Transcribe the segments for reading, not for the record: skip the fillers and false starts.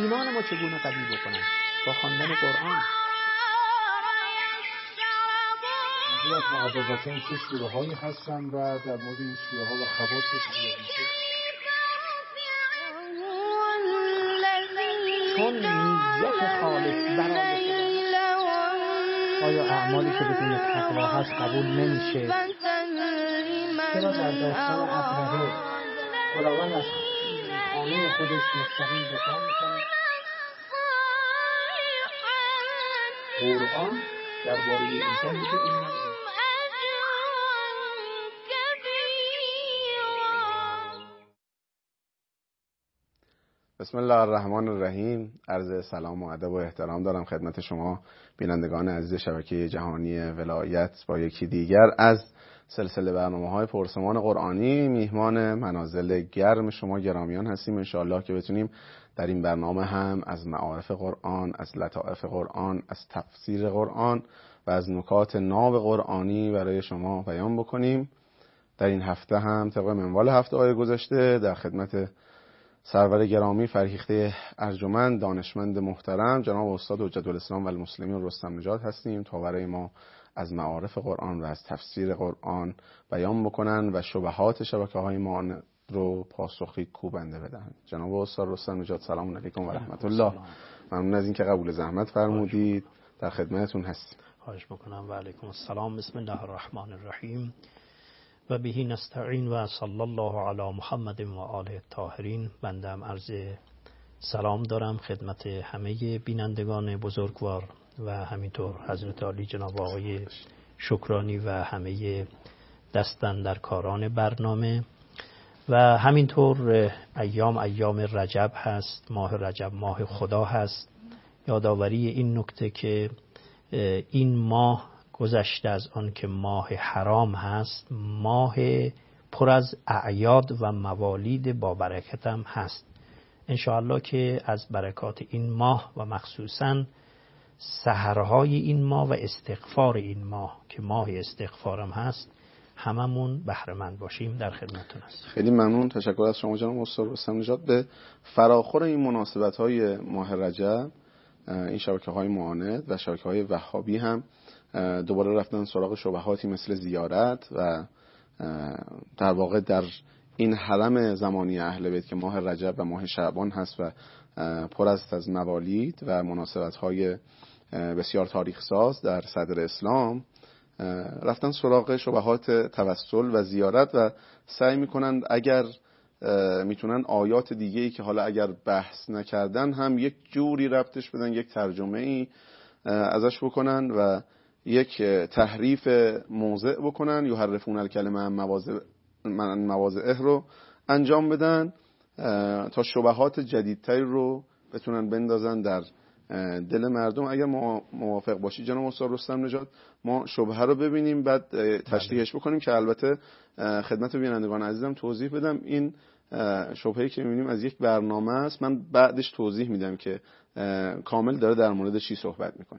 ایمان ما چگونه قوی بکنن؟ با خواندن قرآن. از محبوبتین چه سوره هایی هستن و در مورد این سوره ها و خواصش میشه؟ چون نیت خالص برای خدا. آیا اعمالی که بدون تقوا هست قبول نمیشه؟ چرا در داستان ابرهه خداوند از خانه خودش مستقیم دفاع میکنه؟ قرآن درباره انسان میگه این بسم الله الرحمن الرحیم. عرض سلام و ادب و احترام دارم خدمت شما بینندگان عزیز شبکه جهانی ولایت با یکی دیگر از سلسله برنامه‌های پرسمان قرآنی. میهمان منازل گرم شما گرامیان هستیم انشاءالله که بتونیم در این برنامه هم از معارف قرآن، از لطائف قرآن، از تفسیر قرآن و از نکات ناب قرآنی برای شما بیان بکنیم. در این هفته هم طبق منوال هفته‌های گذشته در خدمت سرور گرامی فرهیخته ارجمند دانشمند محترم جناب استاد حجت الاسلام و المسلمین رستم نژاد هستیم تا برای ما از معارف قرآن و از تفسیر قرآن بیان بکنن و شبهات شبکه‌های ما رو پاسخی کوبنده بدن. جناب استاد رستم نژاد سلام علیکم و رحمت الله. ممنون از اینکه قبول زحمت فرمودید. در خدمتتون هستیم. خواهش میکنم. و علیکم السلام. بسم الله الرحمن الرحیم و بهی نستعین و صلی الله علی محمد و آله الطاهرین. بندم عرض سلام دارم خدمت همه بینندگان بزرگوار و همینطور حضرت عالی جناب آقای شکرانی و همه دستن در کاران برنامه. و همینطور ایام رجب هست، ماه رجب ماه خدا هست. یادآوری این نکته که این ماه گذشته از آن که ماه حرام هست، ماه پر از اعیاد و موالید با برکت هم هست. انشاءالله که از برکات این ماه و مخصوصاً سحرهای این ماه و استغفار این ماه که ماه استغفارم هست هممون بهره مند باشیم. در خدمتتون هستم. خیلی ممنون. تشکر از شما جناب استاد رستم نژاد. به فراخور این مناسبت‌های ماه رجب این شبکه‌های معاند و شبکه‌های وهابی هم دوباره رفتن سراغ شبهاتی مثل زیارت و در واقع در این حرم زمانی اهل بیت که ماه رجب و ماه شعبان هست و پر است از موالید و مناسبت‌های بسیار تاریخ ساز در صدر اسلام، رفتن سراغ شبهات توسل و زیارت و سعی میکنن اگر میتونن آیات دیگه‌ای که حالا اگر بحث نکردن هم یک جوری ربطش بدن، یک ترجمه‌ای ازش بکنن و یک تحریف موضع بکنن، یحرفون الکلمه من مواضعه رو انجام بدن تا شبهات جدیدتری رو بتونن بندازن در دل مردم. اگر موافق باشی جناب استاد رستم نژاد ما شبهه رو ببینیم بعد تشریحش بکنیم که البته خدمت بینندگان عزیزم توضیح بدم این شبهه‌ای که می‌بینیم از یک برنامه است. من بعدش توضیح میدم که کامل داره در مورد چی صحبت میکنه.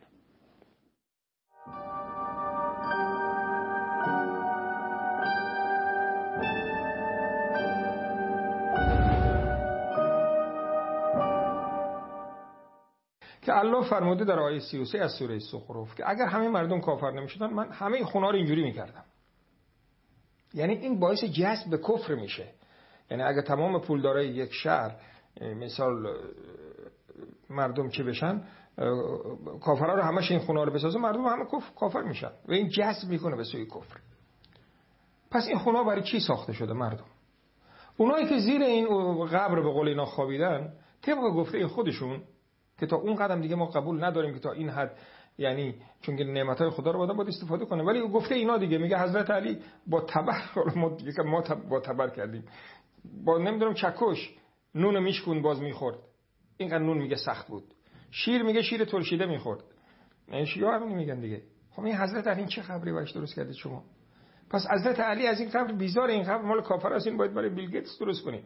که الله فرموده در آیه 33 از سوره زخرف که اگر همه مردم کافر نمی‌شدن من همه خونه‌ها رو اینجوری می‌کردم. یعنی این باعث جذب به کفر میشه. یعنی اگر تمام پولدارای یک شهر مثال مردم چه بشن، کافرها رو همش این خونه‌ها رو بسازن، مردم همه کافر میشن و این جذب میکنه به سوی کفر. پس این خونه‌ها برای چی ساخته شده مردم؟ اونایی که زیر این قبر به قول اینا خوابیدن طبق گفته خودشون که تا اون قدم دیگه ما قبول نداریم که تا این حد، یعنی چون که نعمت‌های خدا رو باید استفاده کنه، ولی گفته اینا دیگه میگه حضرت علی با تبر ما با تبر کردیم، با نمیدونم چکش نون میشکون باز میخورد، اینقدر نون میگه سخت بود، شیر میگه شیر ترشیده میخورد. این شیعه هم میگن دیگه. خب این حضرت علی این چه خبری باش درست کردید شما؟ پس حضرت علی از این قبر بیزار، این قبر مال کافر است، این باید برای بیل گیتس درست کنیم.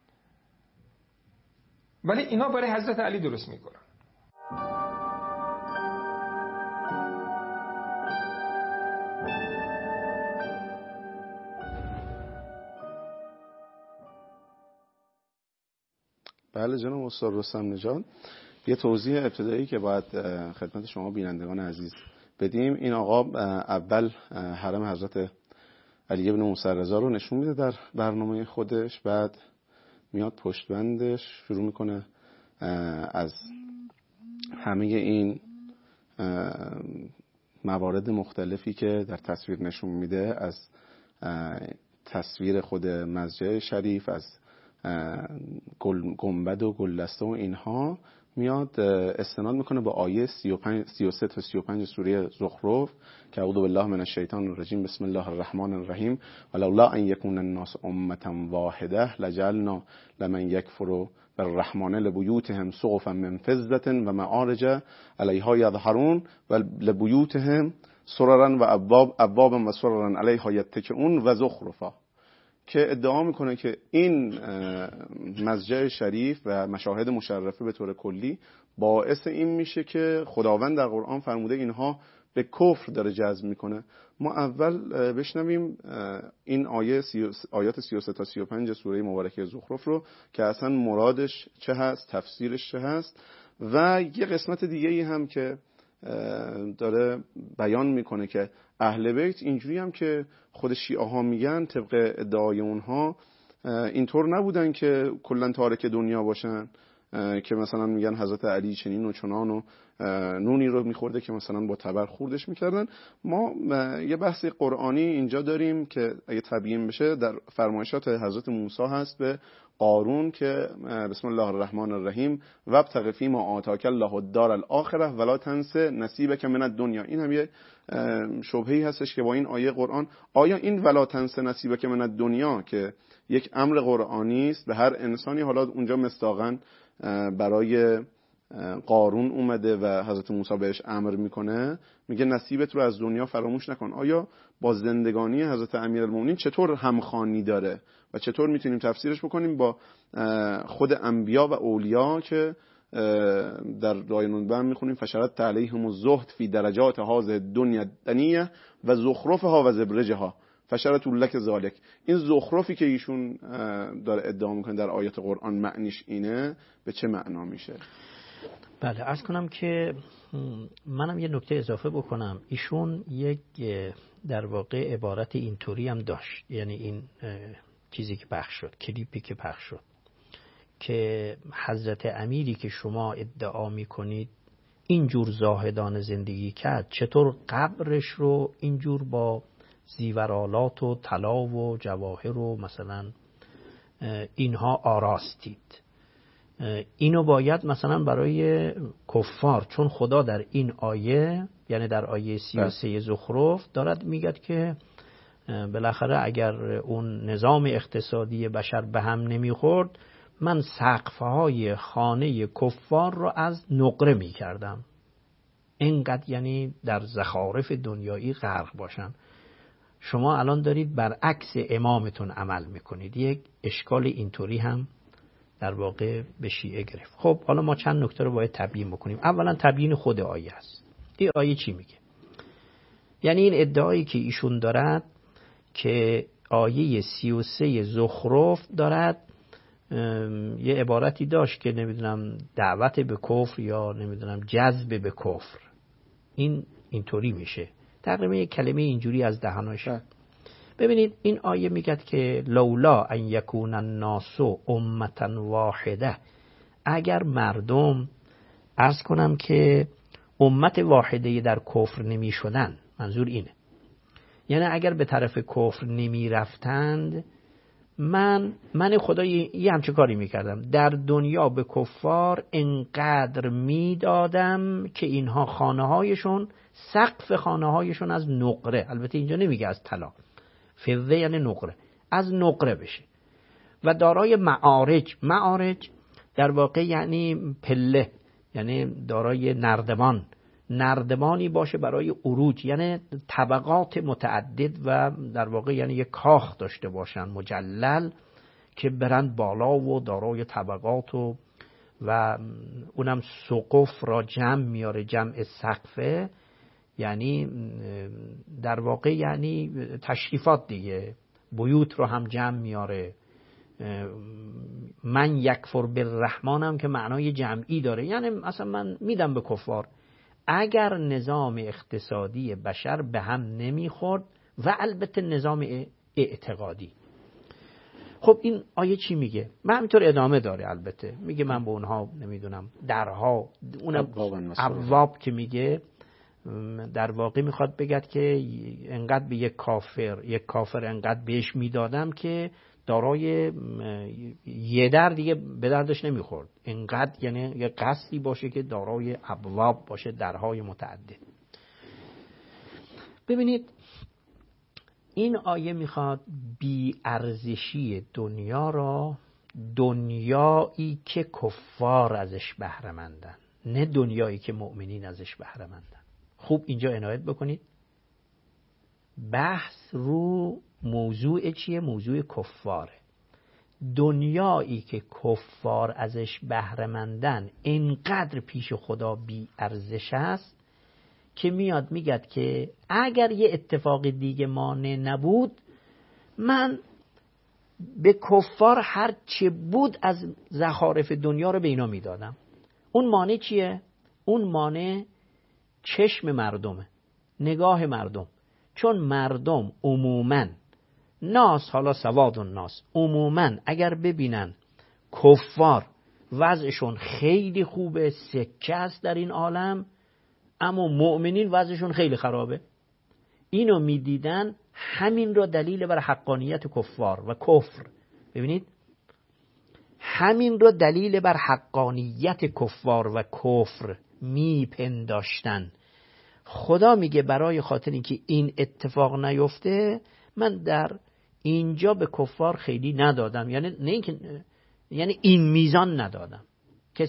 ولی اینا برای حضرت علی درست میکنن. بله جناب استاد رستم نژاد، یه توضیح ابتدایی که باید خدمت شما بینندگان عزیز بدیم. این آقا اول حرم حضرت علی ابن موسی رضا رو نشون میده در برنامه خودش، بعد میاد پشت بندش شروع میکنه از همه این موارد مختلفی که در تصویر نشون میده، از تصویر خود مسجد شریف، از گنبد و گلدسته و اینها، میاد استناد میکنه به آیه 33 تا 35 سوره زخرف که اعوذ بالله من الشیطان الرجیم بسم الله الرحمن الرحیم ولولا ان یکون الناس امه واحده لجعلنا لمن یکفر بالرحمن لبیوتهم سقفا من فضة و معارج علیها یظهرون و لبیوتهم سررا و ابوابا و سررا علیها یتکئون و زخرفا، که ادعا میکنه که این مسجد شریف و مشاهد مشرفه به طور کلی باعث این میشه که خداوند در قرآن فرموده اینها به کفر داره جذب میکنه. ما اول بشنویم این آیات 33 تا 35 سوره مبارکه زخرف رو که اصلا مرادش چه هست، تفسیرش چه هست، و یه قسمت دیگه ای هم که داره بیان میکنه که اهل بیت اینجوری هم که خود شیعه ها میگن طبق ادعای اونها اینطور نبودن که کلا تارک دنیا باشن، که مثلا میگن حضرت علی چنین و چنان و نونی رو میخورده که مثلا با تبر خوردش میکردن. ما یه بحث قرآنی اینجا داریم که اگه تبیین بشه در فرمایشات حضرت موسی هست به قارون که بسم الله الرحمن الرحیم وابتغ فیما آتاک الله الدار الاخره ولا تنس نصیبک من الدنیا. این هم یه شبهه‌ای هستش که با این آیه قرآن، آیا این ولا تنس نصیبک من الدنیا که یک امر قرآنی است به هر انسانی، حالا اونجا مصداقاً برای قارون اومده و حضرت موسی بهش امر میکنه، میگه نصیبت رو از دنیا فراموش نکن، آیا با زندگانی حضرت امیرالمومنین چطور همخوانی داره و چطور میتونیم تفسیرش بکنیم با خود انبیا و اولیا که در دعای نونبر میخونیم فشرت علیهم الزهد فی درجات هذه الدنیا الدنیه و زخرفها و زبرجها فشرت لک ذالک. این زخرفی که ایشون داره ادعا میکنه در آیات قرآن معنیش اینه، به چه معنا میشه؟ بله، عرض کنم که منم یه نکته اضافه بکنم. ایشون یک در واقع عبارت اینطوری هم داشت، یعنی این چیزی که پخش شد، کلیپی که پخش شد، که حضرت امیری که شما ادعا میکنید اینجور زاهدان زندگی کرد، چطور قبرش رو اینجور با زیورالات و طلا و جواهر و مثلا اینها آراستید؟ اینو باید مثلا برای کفار، چون خدا در این آیه، یعنی در آیه 33 زخرف دارد میگه که بالاخره اگر اون نظام اقتصادی بشر به هم نمیخورد، من سقفهای خانه کفار رو از نقره میکردم. اینقدر یعنی در زخارف دنیایی غرق باشن. شما الان دارید برعکس امامتون عمل میکنید. یک اشکال اینطوری هم در واقع به شیعه گرفت. خب حالا ما چند نکته رو باید تبیین بکنیم. اولا تبیین خود آیه است. این آیه چی میگه؟ یعنی این ادعایی که ایشون دارد که آیه 33 زخرف دارد یه عبارتی داشت که نمیدونم دعوت به کفر یا نمیدونم جذب به کفر، این اینطوری میشه تقریبا یک کلمه اینجوری از دهناش. ببینید این آیه میگه که لولا ان یکون الناس امه واحده، اگر مردم عرض کنم که امت واحده در کفر نمی شدن، منظور اینه، یعنی اگر به طرف کفر نمی رفتند، من خدا یه همچه کاری میکردم، در دنیا به کفار انقدر میدادم که اینها خانه هایشون، سقف خانه هایشون از نقره، البته اینجا نمیگه از طلا، فضه یعنی نقره، از نقره بشه و دارای معارج در واقع یعنی پله، یعنی دارای نردبانی باشه برای عروج، یعنی طبقات متعدد و در واقع یعنی یک کاخ داشته باشن مجلل که برند بالا و دارای طبقات و اونم سقف را جمع میاره، جمع سقفه، یعنی در واقع یعنی تشریفات دیگه، بیوت رو هم جمع میاره، من یکفر بالرحمن هم که معنای جمعی داره، یعنی مثلا من میدم به کفار. اگر نظام اقتصادی بشر به هم نمیخورد و البته نظام اعتقادی. خب این آیه چی میگه؟ من همینطور ادامه داره، البته میگه من به اونها نمیدونم درها، اونم ابواب که میگه در واقع میخواد بگد که انقدر به یک کافر انقدر بهش میدادم که دارای یه در دیگه به دردش نمیخورد، انقدر یعنی یه قصدی باشه که دارای ابواب باشه، درهای متعدد. ببینید این آیه میخواد بی ارزشی دنیا را، دنیایی که کفار ازش بهره مندن، نه دنیایی که مؤمنین ازش بهره مندن. خوب اینجا عنایت بکنید، بحث رو موضوع چیه؟ موضوع کفاره. دنیایی که کفار ازش بهره مندن اینقدر پیش خدا بی ارزش است که میاد میگد که اگر یه اتفاق دیگه مانع نبود، من به کفار هر چه بود از زخارف دنیا رو به اینا میدادم. اون مانع چیه؟ اون مانع چشم مردمه، نگاه مردم. چون مردم عموماً ناس، حالا سواد الناس، عموماً اگر ببینن کفار وضعشون خیلی خوبه، سکه است در این عالم، اما مؤمنین وضعشون خیلی خرابه، اینو میدیدن، همین رو دلیل بر حقانیت کفار و کفر. ببینید همین رو دلیل بر حقانیت کفار و کفر میپنداشتن. خدا میگه برای خاطر اینکه این اتفاق نیفته من در اینجا به کفار خیلی ندادم، یعنی نه اینکه یعنی این میزان ندادم که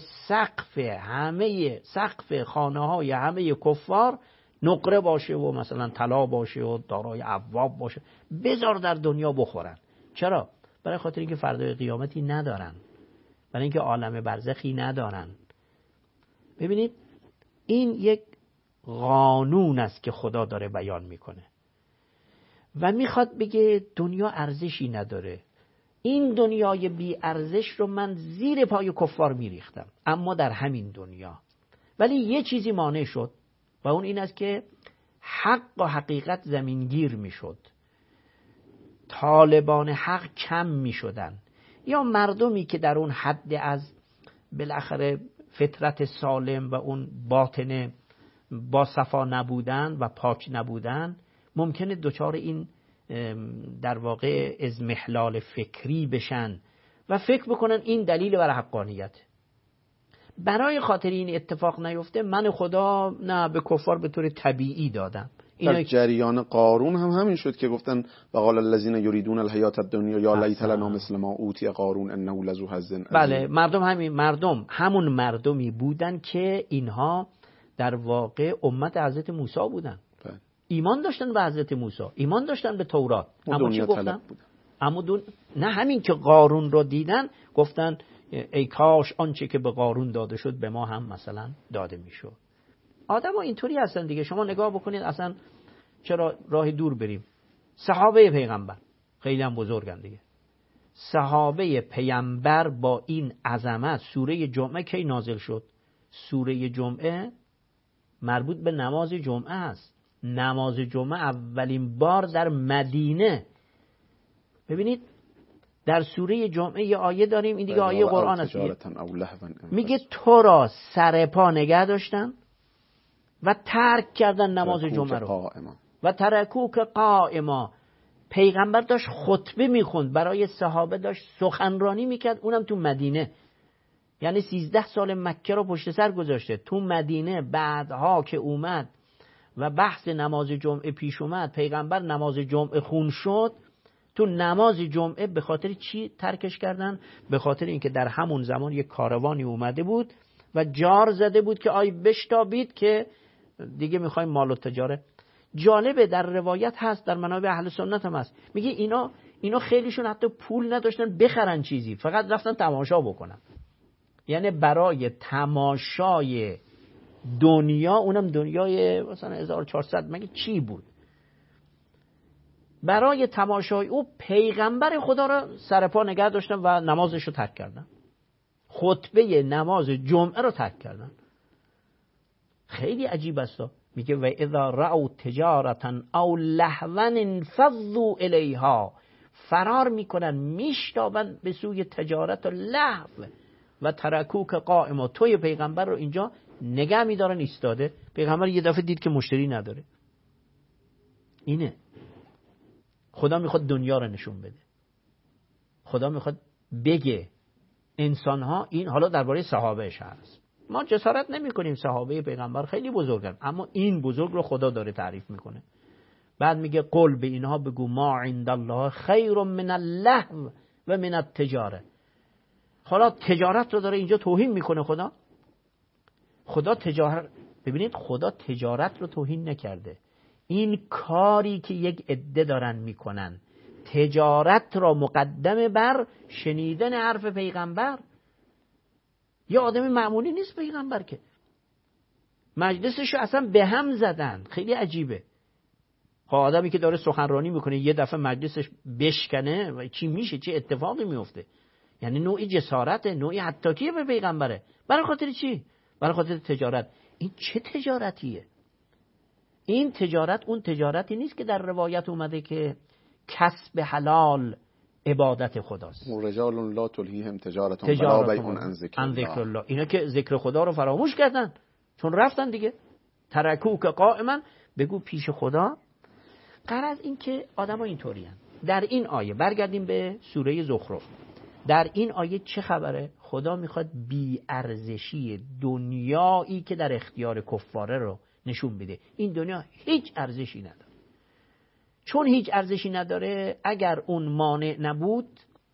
سقف خانه‌های همه کفار نقره باشه و مثلا طلا باشه و دارای ابواب باشه، بذار در دنیا بخورن. چرا؟ برای خاطر اینکه فردای قیامتی ندارن، برای اینکه عالم برزخی ندارن. ببینید این یک قانون است که خدا داره بیان میکنه و میخواد بگه دنیا ارزشی نداره. این دنیای بی ارزش رو من زیر پای کفار میریختم، اما در همین دنیا. ولی یه چیزی مانع شد و اون این است که حق و حقیقت زمینگیر میشد، طالبان حق کم میشدن، یا مردمی که در اون حد از بالاخره فطرت سالم و اون باطن با صفا نبودن و پاک نبودن ممکنه دچار این در واقع اضمحلال فکری بشن و فکر بکنن این دلیل بر حقانیت. برای خاطر این اتفاق نیفته من خدا نه به کفار به طور طبیعی دادم. در جریان قارون هم همین شد که گفتن وقال الذین یریدون الحیات الدنیا یا لیت لنا مثل ما اوتی قارون انه لذو حظ عظیم. بله، همون مردمی بودن که اینها در واقع امت حضرت موسی بودن. ایمان داشتن به حضرت موسی، ایمان داشتن به تورات، اما چی گفتن؟ نه همین که قارون رو دیدن گفتن ای کاش آنچه که به قارون داده شد به ما هم مثلا داده میشد. آدم ها اینطوری هستن دیگه. شما نگاه بکنید اصلا چرا راه دور بریم. صحابه پیغمبر خیلی هم بزرگن دیگه. صحابه پیغمبر با این عظمت، سوره جمعه کی نازل شد؟ سوره جمعه مربوط به نماز جمعه است. نماز جمعه اولین بار در مدینه. ببینید در سوره جمعه یه آیه داریم، این دیگه آیه قرآن است، میگه تو را سر پا نگه داشتن و ترک کردن نماز جمعه رو و ترکوک قائما. پیغمبر داشت خطبه میخوند برای صحابه، داشت سخنرانی میکرد، اونم تو مدینه. یعنی 13 سال مکه رو پشت سر گذاشته، تو مدینه بعدها که اومد و بحث نماز جمعه پیش اومد، پیغمبر نماز جمعه خون شد. تو نماز جمعه به خاطر چی ترکش کردن؟ به خاطر اینکه در همون زمان یک کاروانی اومده بود و جار زده بود که آی بشتابید که دیگه میخوایم مال و تجاره. جالبه در روایت هست، در منابع اهل سنت هم هست، میگه اینا خیلیشون حتی پول نداشتن بخرن چیزی، فقط رفتن تماشا بکنن. یعنی برای تماشای دنیا، اونم دنیای مثلا 1400 مگه چی بود. برای تماشای او پیغمبر خدا را سر پا نگه داشتن و نمازش رو ترک کردن. خطبه نماز جمعه رو ترک کردن. خیلی عجیب است. میگه و اذا رأوا تجارتا او لهوا انفضوا الیها، فرار میکنن، میشتابن به سوی تجارت و لهو و ترکوک قائما. توی پیغمبر رو اینجا نگه میدارن ایستاده. پیغمبر یه دفعه دید که مشتری نداره. اینه خدا میخواد دنیا رو نشون بده. خدا میخواد بگه انسان‌ها این، حالا درباره صحابهش هست، ما جسارت نمی‌کنیم، صحابه پیغمبر خیلی بزرگن، اما این بزرگ رو خدا داره تعریف میکنه. بعد میگه قل به اینها بگو ما عند الله خیر من اللهو و من التجاره. حالا تجارت رو داره اینجا توهین میکنه خدا. خدا تجارت، ببینید خدا تجارت رو توهین نکرده. این کاری که یک عده دارن میکنن، تجارت را مقدم بر شنیدن حرف پیغمبر. یه آدم معمولی نیست پیغمبر که، مجلسشو اصلا به هم زدن. خیلی عجیبه. آدمی که داره سخنرانی میکنه یه دفعه مجلسش بشکنه و چی میشه، چه اتفاقی میفته؟ یعنی نوعی جسارته، نوعی حطاکیه به پیغمبره. برای خاطر چی؟ برای خاطر تجارت. این چه تجارتیه؟ این تجارت اون تجارتی نیست که در روایت اومده که کسب حلال عبادت خداست. رجال لا تلهیهم تجارت ولا بیع عن ذکر الله. اینا که ذکر خدا رو فراموش کردن، چون رفتن دیگه. ترکوک قائما، بگو پیش خدا. غرض این که آدم‌ها اینطورین. در این آیه برگردیم به سوره زخرف. در این آیه چه خبره؟ خدا میخواد بی ارزشی دنیایی که در اختیار کفاره رو نشون بده. این دنیا هیچ ارزشی نداره. چون هیچ ارزشی نداره، اگر اون مانع نبود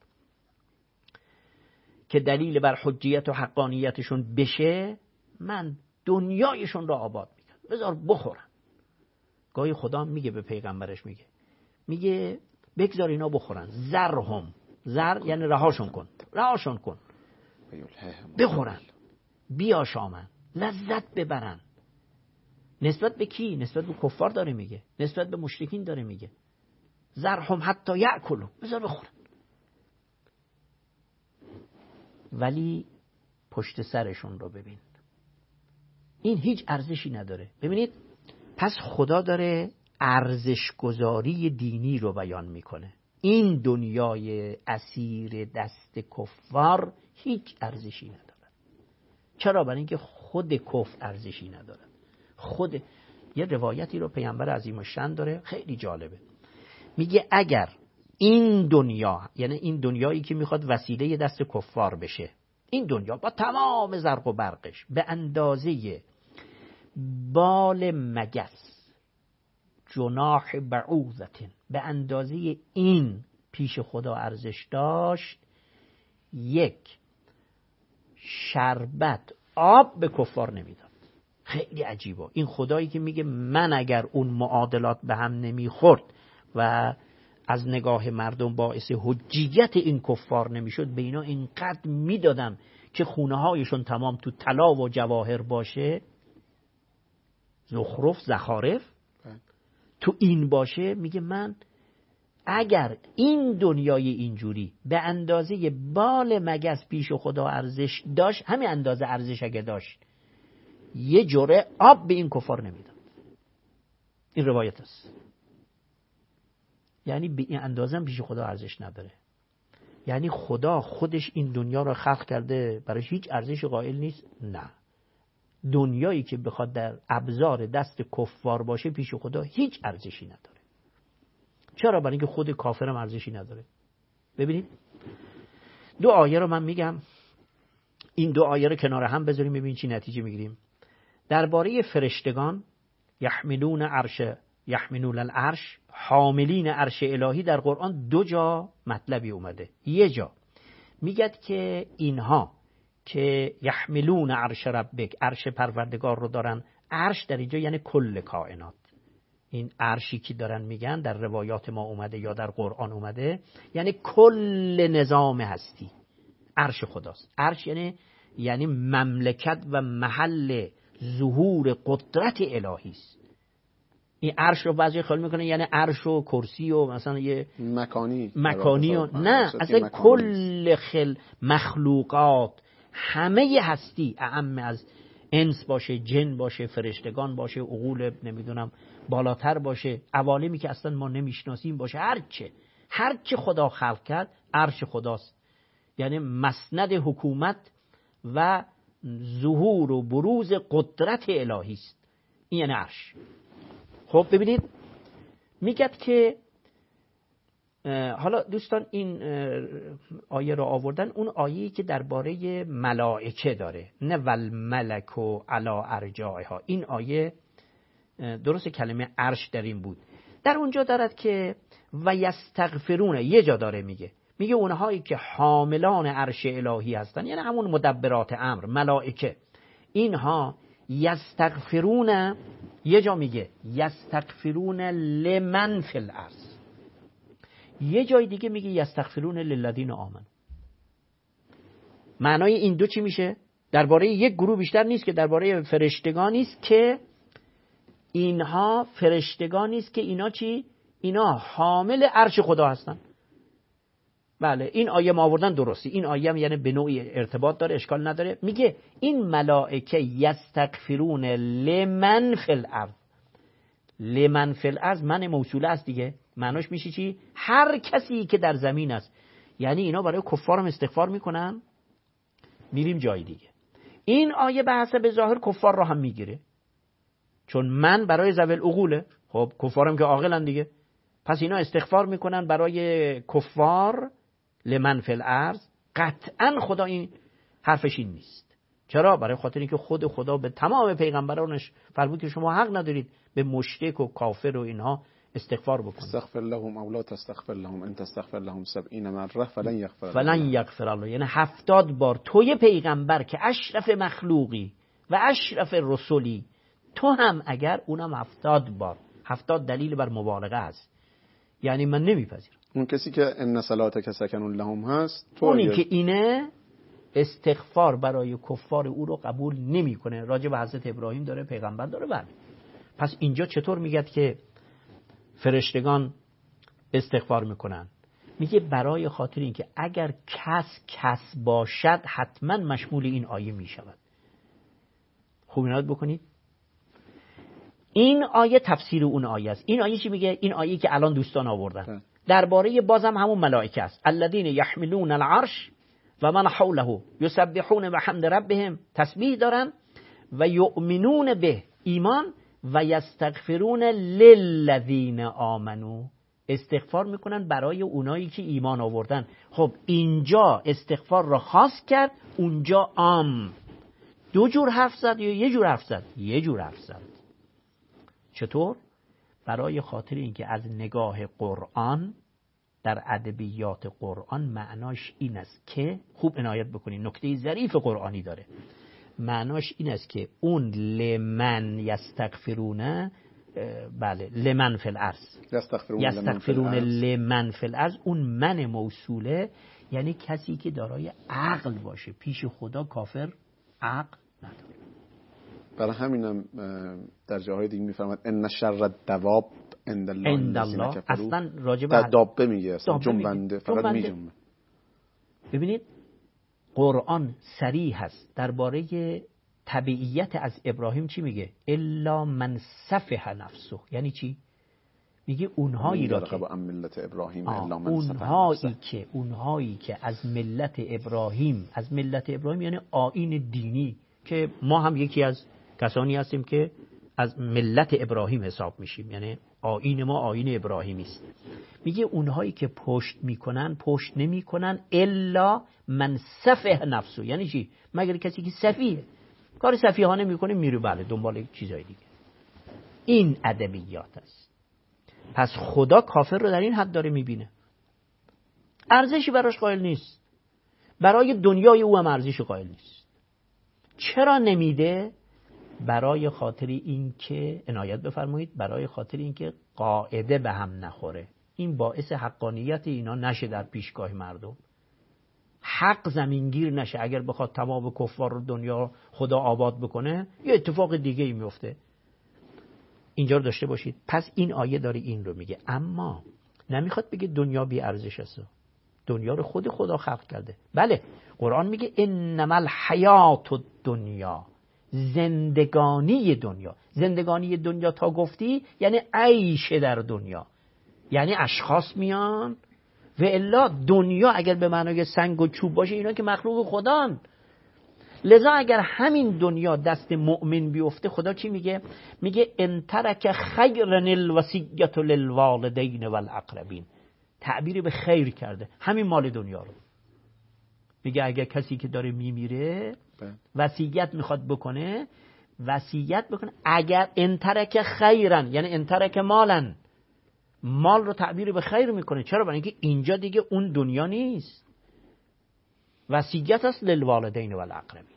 که دلیل بر حجیت و حقانیتشون بشه، من دنیایشون رو آباد میکنم، بذار بخورن. گاهی خدا میگه به پیغمبرش، میگه بگذار اینا بخورن. زرهم، زر یعنی رهاشون کن بخورن، بیاشامن، لذت ببرن. نسبت به کی؟ نسبت به کفار داره میگه، نسبت به مشرکین داره میگه. زرهم حتی یأکلوا، بذار بخورن. ولی پشت سرشون رو ببین، این هیچ ارزشی نداره. ببینید، پس خدا داره ارزشگذاری دینی رو بیان میکنه. این دنیای اسیر دست کفار هیچ ارزشی نداره. چرا؟ برای اینکه خود کفر ارزشی نداره. خود یه روایتی رو پیامبر عظیم الشأن داره، خیلی جالبه. میگه اگر این دنیا، یعنی این دنیایی که میخواد وسیله دست کفار بشه، این دنیا با تمام زرق و برقش به اندازه بال مگس، جناح بعوضة، به اندازه این پیش خدا ارزش داشت، یک شربت آب به کفار نمیداد. خیلی عجیبه. این خدایی که میگه من اگر اون معادلات به هم نمیخورد و از نگاه مردم باعث حجیت این کفار نمیشد، به اینا اینقدر میدادم که خونه هایشون تمام تو طلا و جواهر باشه، زخرف، زخارف تو این باشه. میگه من اگر این دنیای اینجوری به اندازه بال مگس پیش خدا ارزش داشت، همین اندازه ارزش اگه داشت، یه جوره آب به این کفار نمیداد. این روایت است. یعنی به این اندازه هم پیش خدا ارزش نداره. یعنی خدا خودش این دنیا رو خلق کرده، برای هیچ ارزش قائل نیست؟ نه. دنیایی که بخواد در ابزار دست کفار باشه پیش خدا هیچ ارزشی نداره. چرا؟ برای اینکه خود کافرم ارزشی نداره. ببینید دو آیه رو من میگم، این دو آیه رو کنار هم بذاریم ببینید چی نتیجه میگیریم. درباره فرشتگان، یحملون العرش، حاملین عرش الهی، در قرآن دو جا مطلبی اومده. یه جا میگد که اینها که یحملون عرش ربک، عرش پروردگار رو دارن. عرش در اینجا یعنی کل کائنات. این عرشی که دارن میگن در روایات ما اومده یا در قرآن اومده، یعنی کل نظام هستی عرش خداست. عرش یعنی مملکت و محل ظهور قدرت الهی است. این عرش رو بعضی خیال میکنه یعنی عرش و کرسی و مثلا یه مکانی و نه، اصلا کل مخلوقات همه هستی، اعم از انس باشه، جن باشه، فرشتگان باشه، عقول نمیدونم بالاتر باشه، عوالمی که اصلا ما نمیشناسیم باشه، هر چه خدا خلق کرد عرش خداست. یعنی مسند حکومت و ظهور و بروز قدرت الهی است. این یعنی عرش. خب ببینید میگد که حالا دوستان این آیه را آوردن، اون آیه‌ای که درباره ملائکه داره، نه والملک و علی ارجائها. این آیه درست کلمه عرش در این بود، در اونجا دارد که و یستغفرون، یه جا داره میگه اونهایی که حاملان عرش الهی هستن، یعنی همون مدبرات امر ملائکه، اینها یستغفرون، یه جا میگه یستغفرون لمن فی الارض، یه جای دیگه میگه یستغفرون للذین آمنوا. معنای این دو چی میشه؟ درباره یک گروه بیشتر نیست که درباره فرشتگانی است که اینها فرشتگانی است که اینا چی؟ اینا حامل عرش خدا هستن. بله این آیه ما آوردن درستی، این آیه هم یعنی به نوعی ارتباط داره، اشکال نداره. میگه این ملائکه یستغفرون لمن فی الارض، لمن فی الارض من موصوله است دیگه، معناش میشه چی؟ هر کسی که در زمین است. یعنی اینا برای کفار هم استغفار میکنن. میریم جای دیگه، این آیه به حسب ظاهر کفار رو هم میگیره، چون من برای ذوی العقوله، خب کفارم که عاقلن دیگه، پس اینا استغفار میکنن برای کفار لمن فی الارض. قطعا خدا این حرفش این نیست. چرا؟ برای خاطر اینکه خود خدا به تمام پیغمبرانش فرمود که شما حق ندارید به مشرک و کافر و اینها استغفار بکنید. استغفر لهم او لا تستغفر لهم ان تستغفر لهم 70 مرة فلن یغفر الله. یعنی 70 بار توی پیغمبر که اشرف مخلوقی و اشرف رسولی، تو هم اگر اونم 70 بار، 70 دلیل بر مبالغه است. یعنی من نمیپذیرم. اون کسی که ان صلاتک سکن لهم هست، تو اونی که اینه استغفار برای کفار او رو قبول نمیکنه. راجع به حضرت ابراهیم داره، پیغمبر داره. بله پس اینجا چطور میگه که فرشتگان استغفار میکنن؟ میگه برای خاطر اینکه اگر کس باشد حتما مشمول این آیه میشود. خوب عنایت بکنید، این آیه تفسیر اون آیه است. این آیه چی میگه؟ این آیه که الان دوستان آوردن درباره بازم همون ملائکه است. الذین یحملون العرش و من حوله یسبحون بحمد ربهم، تسبیح دارن و یؤمنون به، ایمان، و یستغفرون للذین آمنوا، استغفار میکنن برای اونایی که ایمان آوردن. خب اینجا استغفار را خاص کرد، اونجا عام. دو جور حرف زد یا یه جور حرف زد؟ یه جور حرف زد. چطور؟ برای خاطر اینکه از نگاه قرآن در ادبیات قرآن معناش این است که، خوب عنایت بکنید نکته ظریف قرآنی داره، معناش این است که اون لمن یستغفرونه، بله لمن فی الارض، یستغفرون لمن فی الارض، اون من موصوله یعنی کسی که دارای عقل باشه. پیش خدا کافر عقل نداره. برای همینم در جاهای دیگه میفرماد ان شر الدواب عند الله. اصلا راجب دابه میگه، اصلا جنبنده، فقط میجنبه. ببینید قرآن صریح هست درباره تبعیت از ابراهیم. چی میگه؟ الا من سفه نفسه. یعنی چی؟ میگه اونهایی را که ملت ابراهیم، اونهایی که از ملت ابراهیم، از ملت ابراهیم یعنی آیین دینی، که ما هم یکی از کسانی هستیم که از ملت ابراهیم حساب میشیم، یعنی آیین ما آیین ابراهیمی است. میگه اونهایی که پشت میکنن، پشت نمیکنن الا من سفه نفسه. یعنی چی؟ مگر کسی که سفیه، کار سفیهانه میکنه، میره بله دنبال چیزای دیگه. این ادبیات است. پس خدا کافر رو در این حد داره میبینه، ارزشی براش قائل نیست، برای دنیای او هم ارزشی قائل نیست. چرا نمیده؟ برای خاطر این که، عنایت بفرمایید، برای خاطر این که قاعده به هم نخوره. این باعث حقانیت اینا نشه در پیشگاه مردم، حق زمینگیر نشه. اگر بخواد تمام کفار رو دنیا خدا آباد بکنه، یه اتفاق دیگه ای میفته. اینجا رو داشته باشید. پس این آیه داره این رو میگه، اما نمیخواد بگه دنیا بی ارزش است. دنیا رو خود خدا خلق کرده. بله قرآن میگه انما الحیات الدنیا، زندگانی دنیا. زندگانی دنیا تا گفتی یعنی عیش در دنیا، یعنی اشخاص میان و الا دنیا اگر به معنای سنگ و چوب باشه اینا که مخلوق خدان. لذا اگر همین دنیا دست مؤمن بیفته خدا چی میگه؟ میگه ان ترک خیرا الوصیة للوالدین والاقربین. تعبیر به خیر کرده همین مال دنیا رو. میگه اگر کسی که داره میمیره وصیت میخواد بکنه، وصیت بکنه اگر ان ترک خیرا، یعنی ان ترک مالا، مال رو تعبیر به خیر میکنه. چرا؟ برای اینکه اینجا دیگه اون دنیا نیست. وصیت است للوالدین والاقربین.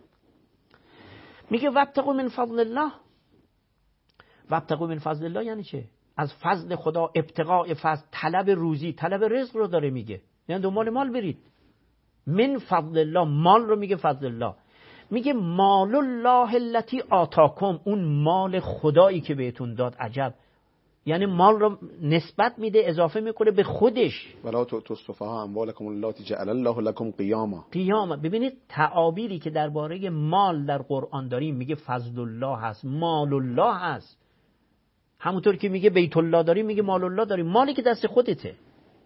میگه وابتغوا من فضل الله. وابتغوا من فضل الله یعنی چه؟ از فضل خدا، ابتغاء فضل، طلب روزی، طلب رزق رو داره میگه. یعنی دنبال مال برید. من فضل الله، مال رو میگه فضل الله. میگه مال الله التی آتاکم، اون مال خدایی که بهتون داد. عجب، یعنی مال رو نسبت میده، اضافه میکنه به خودش. ولا تؤتوا السفهاء اموالکم اللاتی جعل الله لكم قیاما. قیاما. ببینید تعابیری که درباره مال در قرآن داریم، میگه فضل الله هست، مال الله هست. همونطور که میگه بیت الله داریم میگه مال الله داریم. مالی که دست خودته.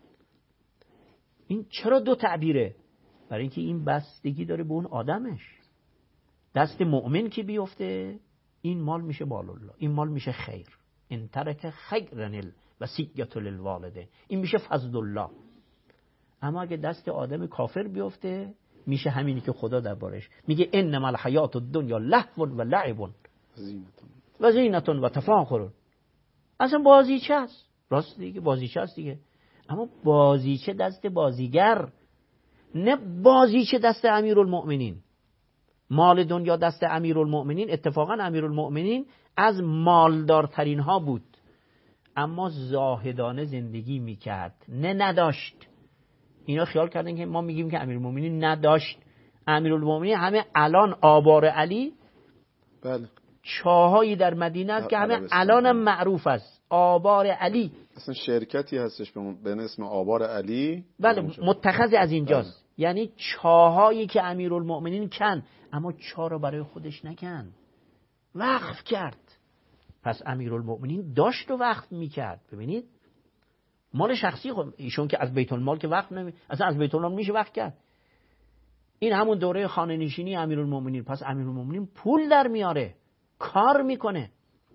این چرا دو تعبیره؟ برای اینکه این بستگی داره به اون آدمش. دست مؤمن که بیفته این مال میشه مال الله، این مال میشه خیر. ان ترک خیرا الوصیة للوالدین، این میشه فضل الله. اما اگه دست آدم کافر بیفته میشه همینی که خدا دربارش میگه انما الحیات الدنیا لهو و لعب و زینت و تفاخر. اصلا بازیچه است. راست دیگه بازیچه است دیگه. اما بازیچه دست بازیگر، نه بازیچه دست امیرالمؤمنین. مال دنیا دست امیرالمؤمنین. اتفاقا امیرالمؤمنین از مالدارترین ها بود، اما زاهدانه زندگی میکرد، نه نداشت. اینا خیال کردن که ما میگیم که امیرالمؤمنین نداشت. امیرالمؤمنین همه الان آبار علی، بله، چاهایی در مدینه است که همه الان هم معروف است. آبار علی اصلا شرکتی هستش به اسم آبار علی. بله، متخذ از اینجاست. یعنی چاهایی که امیرالمؤمنین کن، اما چاه رو برای خودش نکن، وقف کرد. پس امیرالمؤمنین داشت و وقف میکرد. ببینید مال شخصی خود ایشون که از بیت المال که وقف اصلا از بیت المال میشه وقف کرد. این همون دوره خانه نشینی امیرالمؤمنین. پس امیرالمؤمنین پول در میاره، کار میکنه،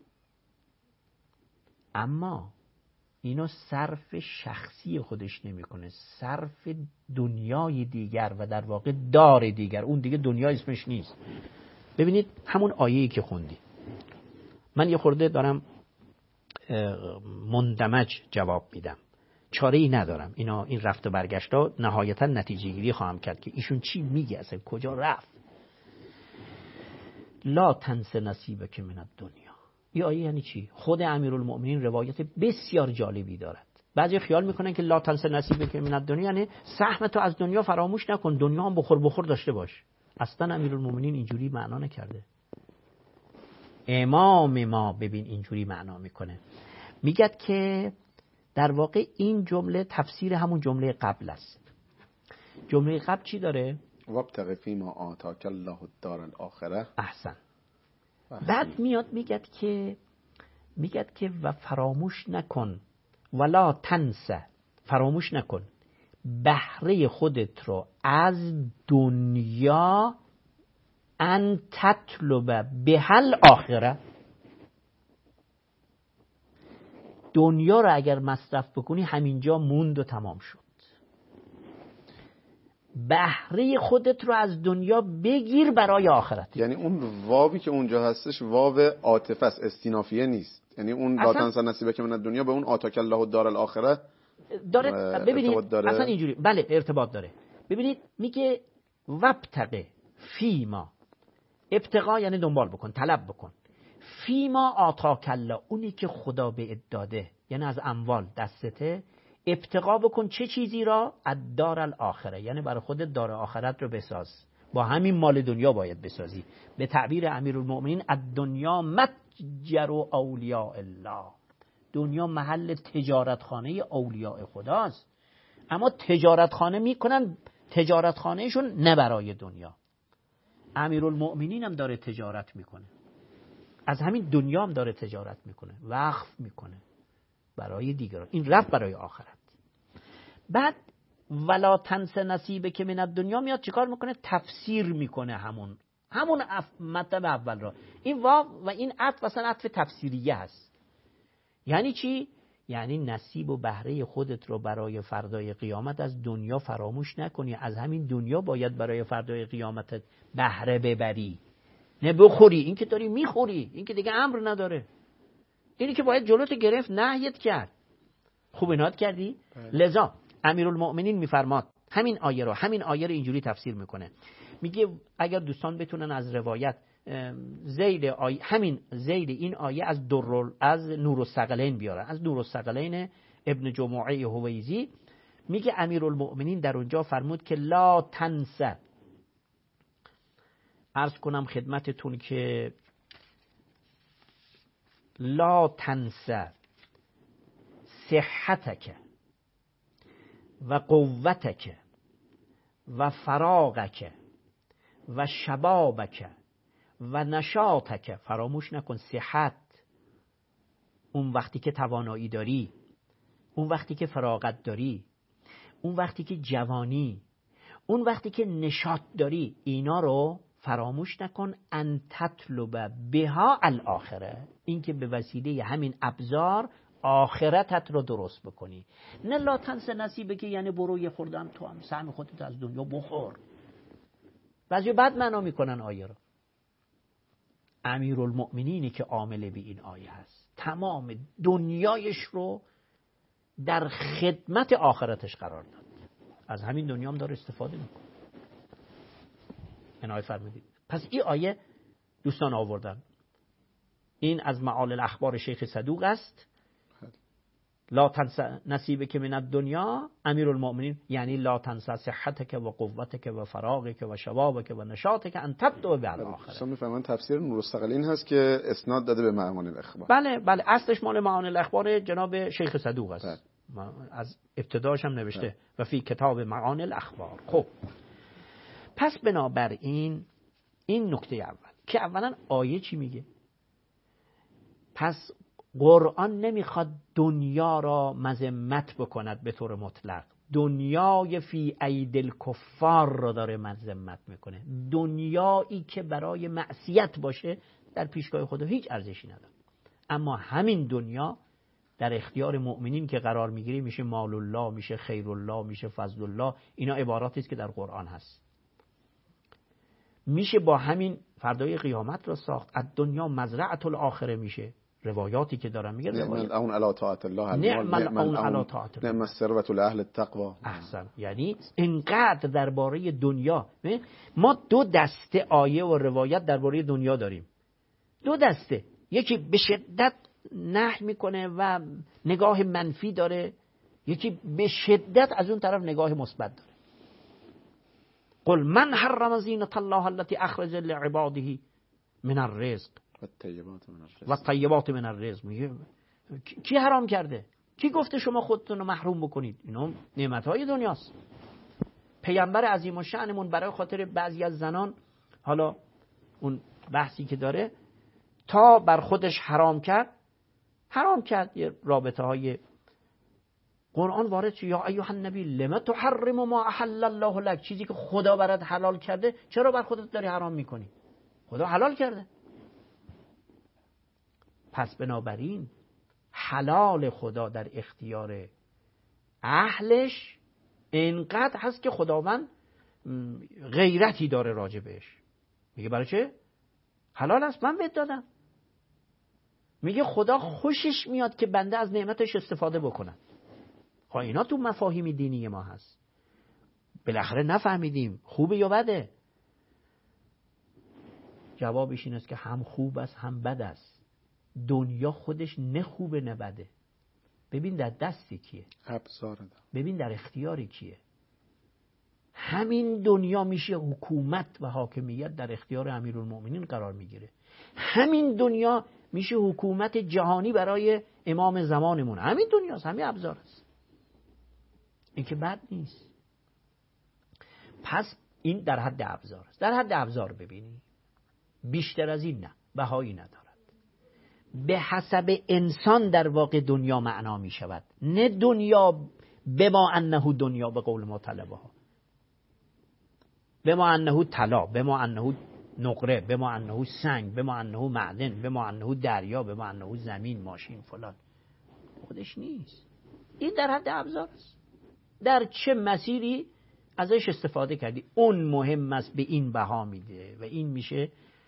اما اینو صرف شخصی خودش نمیکنه، صرف دنیای دیگر و در واقع دار دیگر. اون دیگه دنیا اسمش نیست. ببینید همون آیه‌ای که خوندی، من یه خورده دارم مندمج جواب میدم، چاره‌ای ندارم. این رفت و برگشتا نهایتا نتیجه گیری خواهم کرد که ایشون چی میگه، اصلا کجا رفت. لا تنس نصیبک من الدنیا. این آیه یعنی چی؟ خود امیرالمؤمنین روایت بسیار جالبی دارد. بعضی خیال میکنن که لا تنس نصیبک من الدنیا یعنی سهم تو از دنیا فراموش نکن، دنیا هم بخور داشته باش. اصلا امیرالمؤمنین اینجوری معنا نکرده. امام ما ببین اینجوری معنا میکنه، میگه که در واقع این جمله تفسیر همون جمله قبل است. جمله قبل چی داره؟ وابتغ فیما آتاک الله الدار الاخره. احسن. بعد میاد میگه که و فراموش نکن، ولا تنسه، فراموش نکن بهره خودت رو از دنیا، ان تطلب بهل آخره. دنیا رو اگر مصرف بکنی همینجا موند و تمام شد. بهره خودت رو از دنیا بگیر برای آخرت. یعنی اون واوی که اونجا هستش واو عاطفه است، استینافیه نیست. یعنی اون لا تنس نصیبک من الدنیا به اون آتاک الله الدار الاخره داره. ببینید اصلا اینجوری، بله ارتباط داره. ببینید میگه وابتغ فیما، ابتغا یعنی دنبال بکن، طلب بکن، فیما آتاک الله، اونی که خدا به داده، یعنی از اموال دستته، ابتغا بکن چه چیزی را؟ الدار الاخره، یعنی برای خودت دار آخرت رو بساز. با همین مال دنیا باید بسازی. به تعبیر امیرالمؤمنین الدنیا متجر اولیاء الله. دنیا محل تجارتخانه اولیاء خداست، اما تجارتخانه میکنن، تجارتخانهشون نه برای دنیا. امیرالمؤمنین هم داره تجارت میکنه، از همین دنیا هم داره تجارت میکنه، وقف میکنه برای دیگران. این رفت برای آخرت. بعد ولا تنس نصیبه که من الدنیا میاد چیکار میکنه؟ تفسیر میکنه همون مطلب اول را. این واو و این عطف مثلا عطف تفسیریه هست. یعنی چی؟ یعنی نصیب و بهره خودت رو برای فردای قیامت از دنیا فراموش نکنی. از همین دنیا باید برای فردای قیامت بهره ببری، نه بخوری. این که داری میخوری، این که دیگه امر نداره. اینی که باید جلوت گرفت، نهیت کرد. خوب اینات کردی؟ لذا امیرالمؤمنین میفرماد همین آیه رو اینجوری تفسیر میکنه. میگه اگر دوستان بتونن از روایت ذیل آیه، همین ذیل این آیه از نورالثقلین بیارن، از نورالثقلین ابن جمعه هویزی، میگه امیرالمؤمنین در اونجا فرمود که لا تنسى، عرض کنم خدمتتون که لا تنسى صحتك و قوتك و فراغك و شبابك و نشاطك. فراموش نکن صحت، اون وقتی که توانایی داری، اون وقتی که فراغت داری، اون وقتی که جوانی، اون وقتی که نشاط داری، اینا رو فراموش نکن. ان تطلب بها الاخره، این که به وسیله همین ابزار آخرتت رو درست بکنی. نه لا تنس نصیبه که یعنی برو یه خوردم تو هم سهم خودت از دنیا بخور. بعضی بد معنا میکنن آیه رو. امیرالمؤمنینی که عامل به این آیه هست تمام دنیایش رو در خدمت آخرتش قرار داد، از همین دنیا هم داره استفاده میکنه. این آیه فرمودید. پس این آیه دوستان آوردن، این از معال الاخبار شیخ صدوق است. لا تنسى نصیبک من الدنیا، امیرالمؤمنین یعنی لا تنسى صحتک و قوتک و فراغک و شبابک و نشاطک ان تبدو بالاخره. دوستان میفهمن تفسیر نورالثقلین هست که اسناد داده به معانی الاخبار. بله اصلش مال معانی الاخبار جناب شیخ صدوق است. از ابتداش هم نوشته و فی کتاب معانی الاخبار. خب پس بنابراین این نکته اول که اولا آیه چی میگه؟ پس قرآن نمیخواد دنیا را مذمت بکند به طور مطلق. دنیای فی اید الکفار را داره مذمت میکنه. دنیایی که برای معصیت باشه در پیشگاه خدا هیچ ارزشی نداره. اما همین دنیا در اختیار مؤمنین که قرار میگیره میشه مال الله، میشه خیر الله، میشه فضل الله. اینا عباراتی است که در قرآن هست. میشه با همین فردای قیامت را ساخت. از دنیا مزرعة الاخره میشه. روایاتی که دارم میگه نعم الاون علی طاعت الله، نعم الاون علی طاعت الله، نعم الثروة لأهل التقوى. احسن. یعنی اینقدر درباره دنیا ما دو دسته آیه و روایت درباره دنیا داریم. دو دسته، یکی به شدت نهی میکنه و نگاه منفی داره، یکی به شدت از اون طرف نگاه مثبت داره. قل من حرم زینة الله التي اخرج لعباده من الرزق و طیبات من الرزق. میگه کی حرام کرده؟ کی گفته شما خودتون رو محروم بکنید؟ اینا نعمت‌های دنیاست. پیامبر عظیم الشأنمون برای خاطر بعضی از زنان، حالا اون بحثی که داره، تا بر خودش حرام کرد یه رابطه های. قرآن وارد شد یا ایها النبی لما تحرم ما احل الله لك، چیزی که خدا برات حلال کرده چرا بر خودت داری حرام میکنی؟ خدا حلال کرده. پس بنابراین حلال خدا در اختیار اهلش اینقدر هست که خداوند غیرتی داره راجع بهش. میگه برای چه؟ حلال است، من بهت دادم. میگه خدا خوشش میاد که بنده از نعمتش استفاده بکنه. خب اینا تو مفاهیم دینی ما هست. بالاخره نفهمیدیم خوبه یا بده. جوابش این است که هم خوب است هم بد است. دنیا خودش نه خوبه نه بده. ببین در دستی کیه، ببین در اختیاری کیه. همین دنیا میشه حکومت و حاکمیت در اختیار امیرالمؤمنین قرار میگیره. همین دنیا میشه حکومت جهانی برای امام زمانمون. همین دنیاست، همین ابزار است. این که بد نیست. پس این در حد ابزار است. در حد ابزار ببینی، بیشتر از این نه، بهایی ندارد. به حسب انسان در واقع دنیا معنا می شود، نه دنیا بما انه دنیا به قول ما طلبه ها، بما انه طلا، بما انه نقره، بما انه سنگ، بما انه معدن، بما انه دریا، بما انه زمین، ماشین، فلان. خودش نیست. این در حد ابزار است. در چه مسیری ازش استفاده کردی اون مهم است، به این بها میده و این میشه.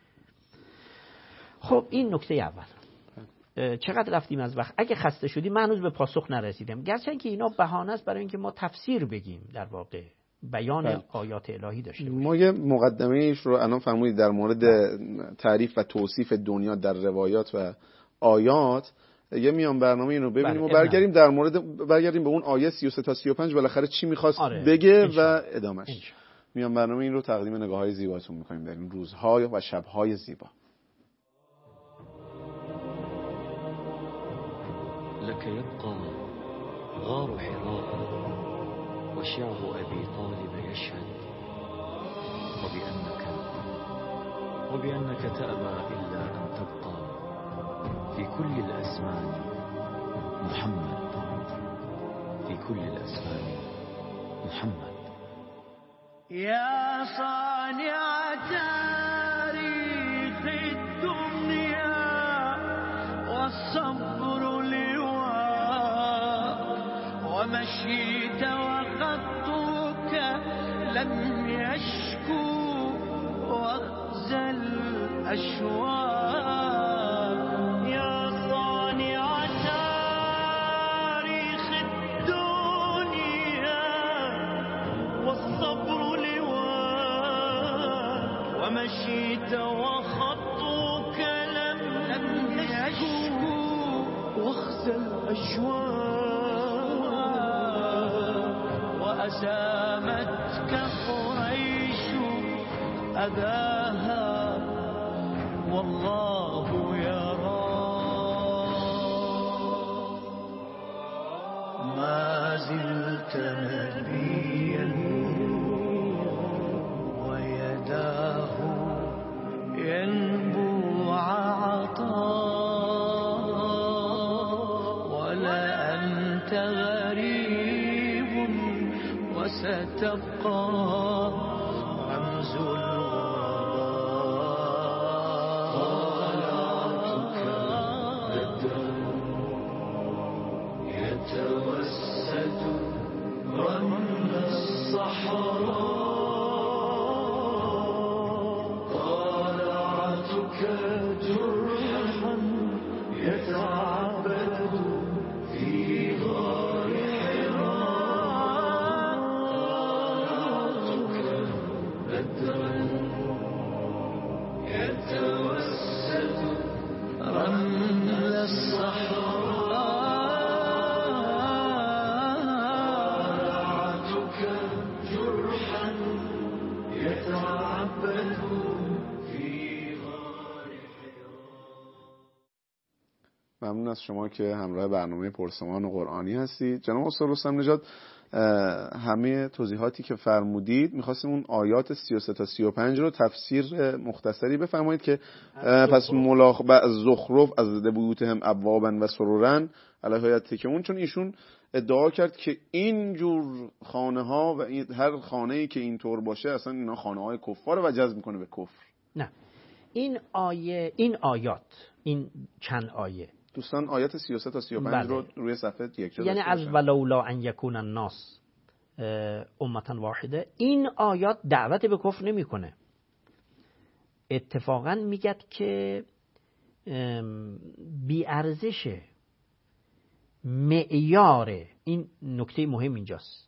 خب این نکته اول. چقدر رفتیم از وقت؟ اگه خسته شدی، من هنوز به پاسخ نرسیدم، گرچه که اینا بهانه است برای اینکه ما تفسیر بگیم، در واقع بیان آیات الهی داشته باشیم. ما یه مقدمه ایش رو الان فرمودید در مورد تعریف و توصیف دنیا در روایات و آیات. یه میان برنامه اینو ببینیم و برگردیم به اون آیه 33 تا 35 بالاخره چی می‌خواست بگه و ادامش. میان برنامه این رو تقدیم نگاه‌های زیباتون می‌کنیم در این روزها و شب‌های زیبا. لك يبقى غار حراء وشعب أبي طالب يشهد وبأنك تأبى إلا أن تبقى في كل الأزمان محمد، في كل الأزمان محمد. يا صانع تاريخ الدنيا والصبر لواء ومشيت وخطك لم يشكو واخزى الأشواق. يا صانع تاريخ الدنيا والصبر لواء ومشيت وخطك لم يشكو واخزى الأشواق. وأسامتك قريش أذاها والله يرى. ما زلت نبيا ويداه ينبوع عطاء ولا أنت غريب وستبقى رمز الغرباء. طلعتك بدر يتوسد رمل الصحراء. طلعتك جرحا يتعبد في غار حراء. طلعتك بدرا يتوسد رمل الصحراء. طلعتك جرحا يتعبد في غار حراء. ممنون از شما که همراه برنامه پرسمان و قرآنی هستید. جناب استاد رستم نژاد، همه توضیحاتی که فرمودید، می‌خواستیم اون آیات 33 تا 35 رو تفسیر مختصری بفرمایید که پس زخرف از بیوتهم ابوابا و سرورا علیها یتکئون، چون ایشون ادعا کرد که این جور خانه ها و هر خانه‌ای که اینطور باشه اصلا اینا خانه‌های کفار و جذب می‌کنه به کفر. نه، این چند آیه دوستان آیات 33 تا 35 رو روی صفحه یک جا یعنی از ولولا ان یکون الناس امتا واحده، این آیات دعوت به کفر نمیکنه. اتفاقا میگه که بی ارزش معیار، این نکته مهم اینجاست،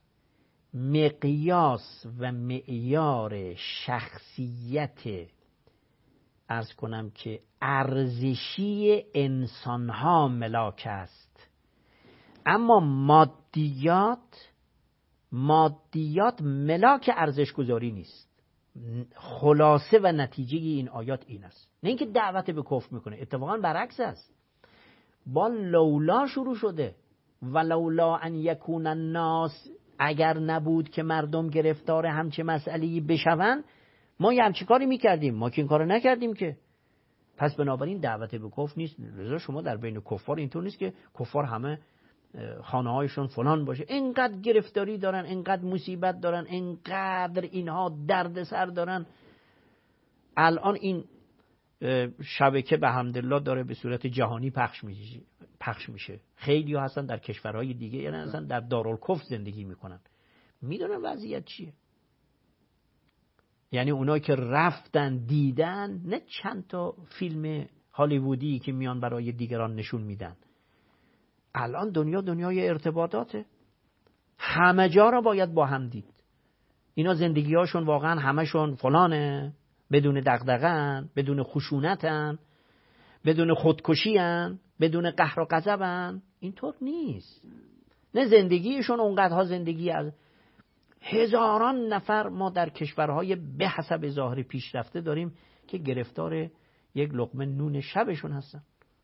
مقیاس و معیار شخصیت، عرض کنم که ارزشی انسانها ملاک است، اما مادیات ملاک ارزش گذاری نیست. خلاصه و نتیجه این آیات این است، نه اینکه دعوت به کفر میکنه، اتفاقا برعکس است. با لولا شروع شده، و لولا ان یکون الناس، اگر نبود که مردم گرفتار همچه مسئله‌ای بشوند ما یه همچی کاری میکردیم، ما که این کارو نکردیم که. پس بنابراین دعوت به کفر نیست. لذا شما در بین کفار اینطور نیست که کفار همه خانه هایشون فلان باشه، اینقدر گرفتاری دارن، اینقدر مصیبت دارن، اینقدر اینها درد سر دارن. الان این شبکه به حمدالله داره به صورت جهانی پخش میشه. خیلی ها هستن در کشورهای دیگه، یعنی اصلا در دارالکفر زندگی میکنن، میدونن وضعیت چیه. یعنی اونایی که رفتن دیدن، نه چند تا فیلم هالیوودی که میان برای دیگران نشون میدن. الان دنیای ارتباطاته، همه جا را باید با هم دید. اینا زندگی‌هاشون واقعا همشون فلانه، بدون دغدغه‌ن، بدون خشونتن، بدون خودکشی‌ن، بدون قهر و غضبن. اینطور نیست. نه زندگیشون اونقدرها زندگی از هزاران نفر ما در کشورهای به حسب ظاهر پیشرفته داریم که گرفتار یک لقمه نون شبشون هستن.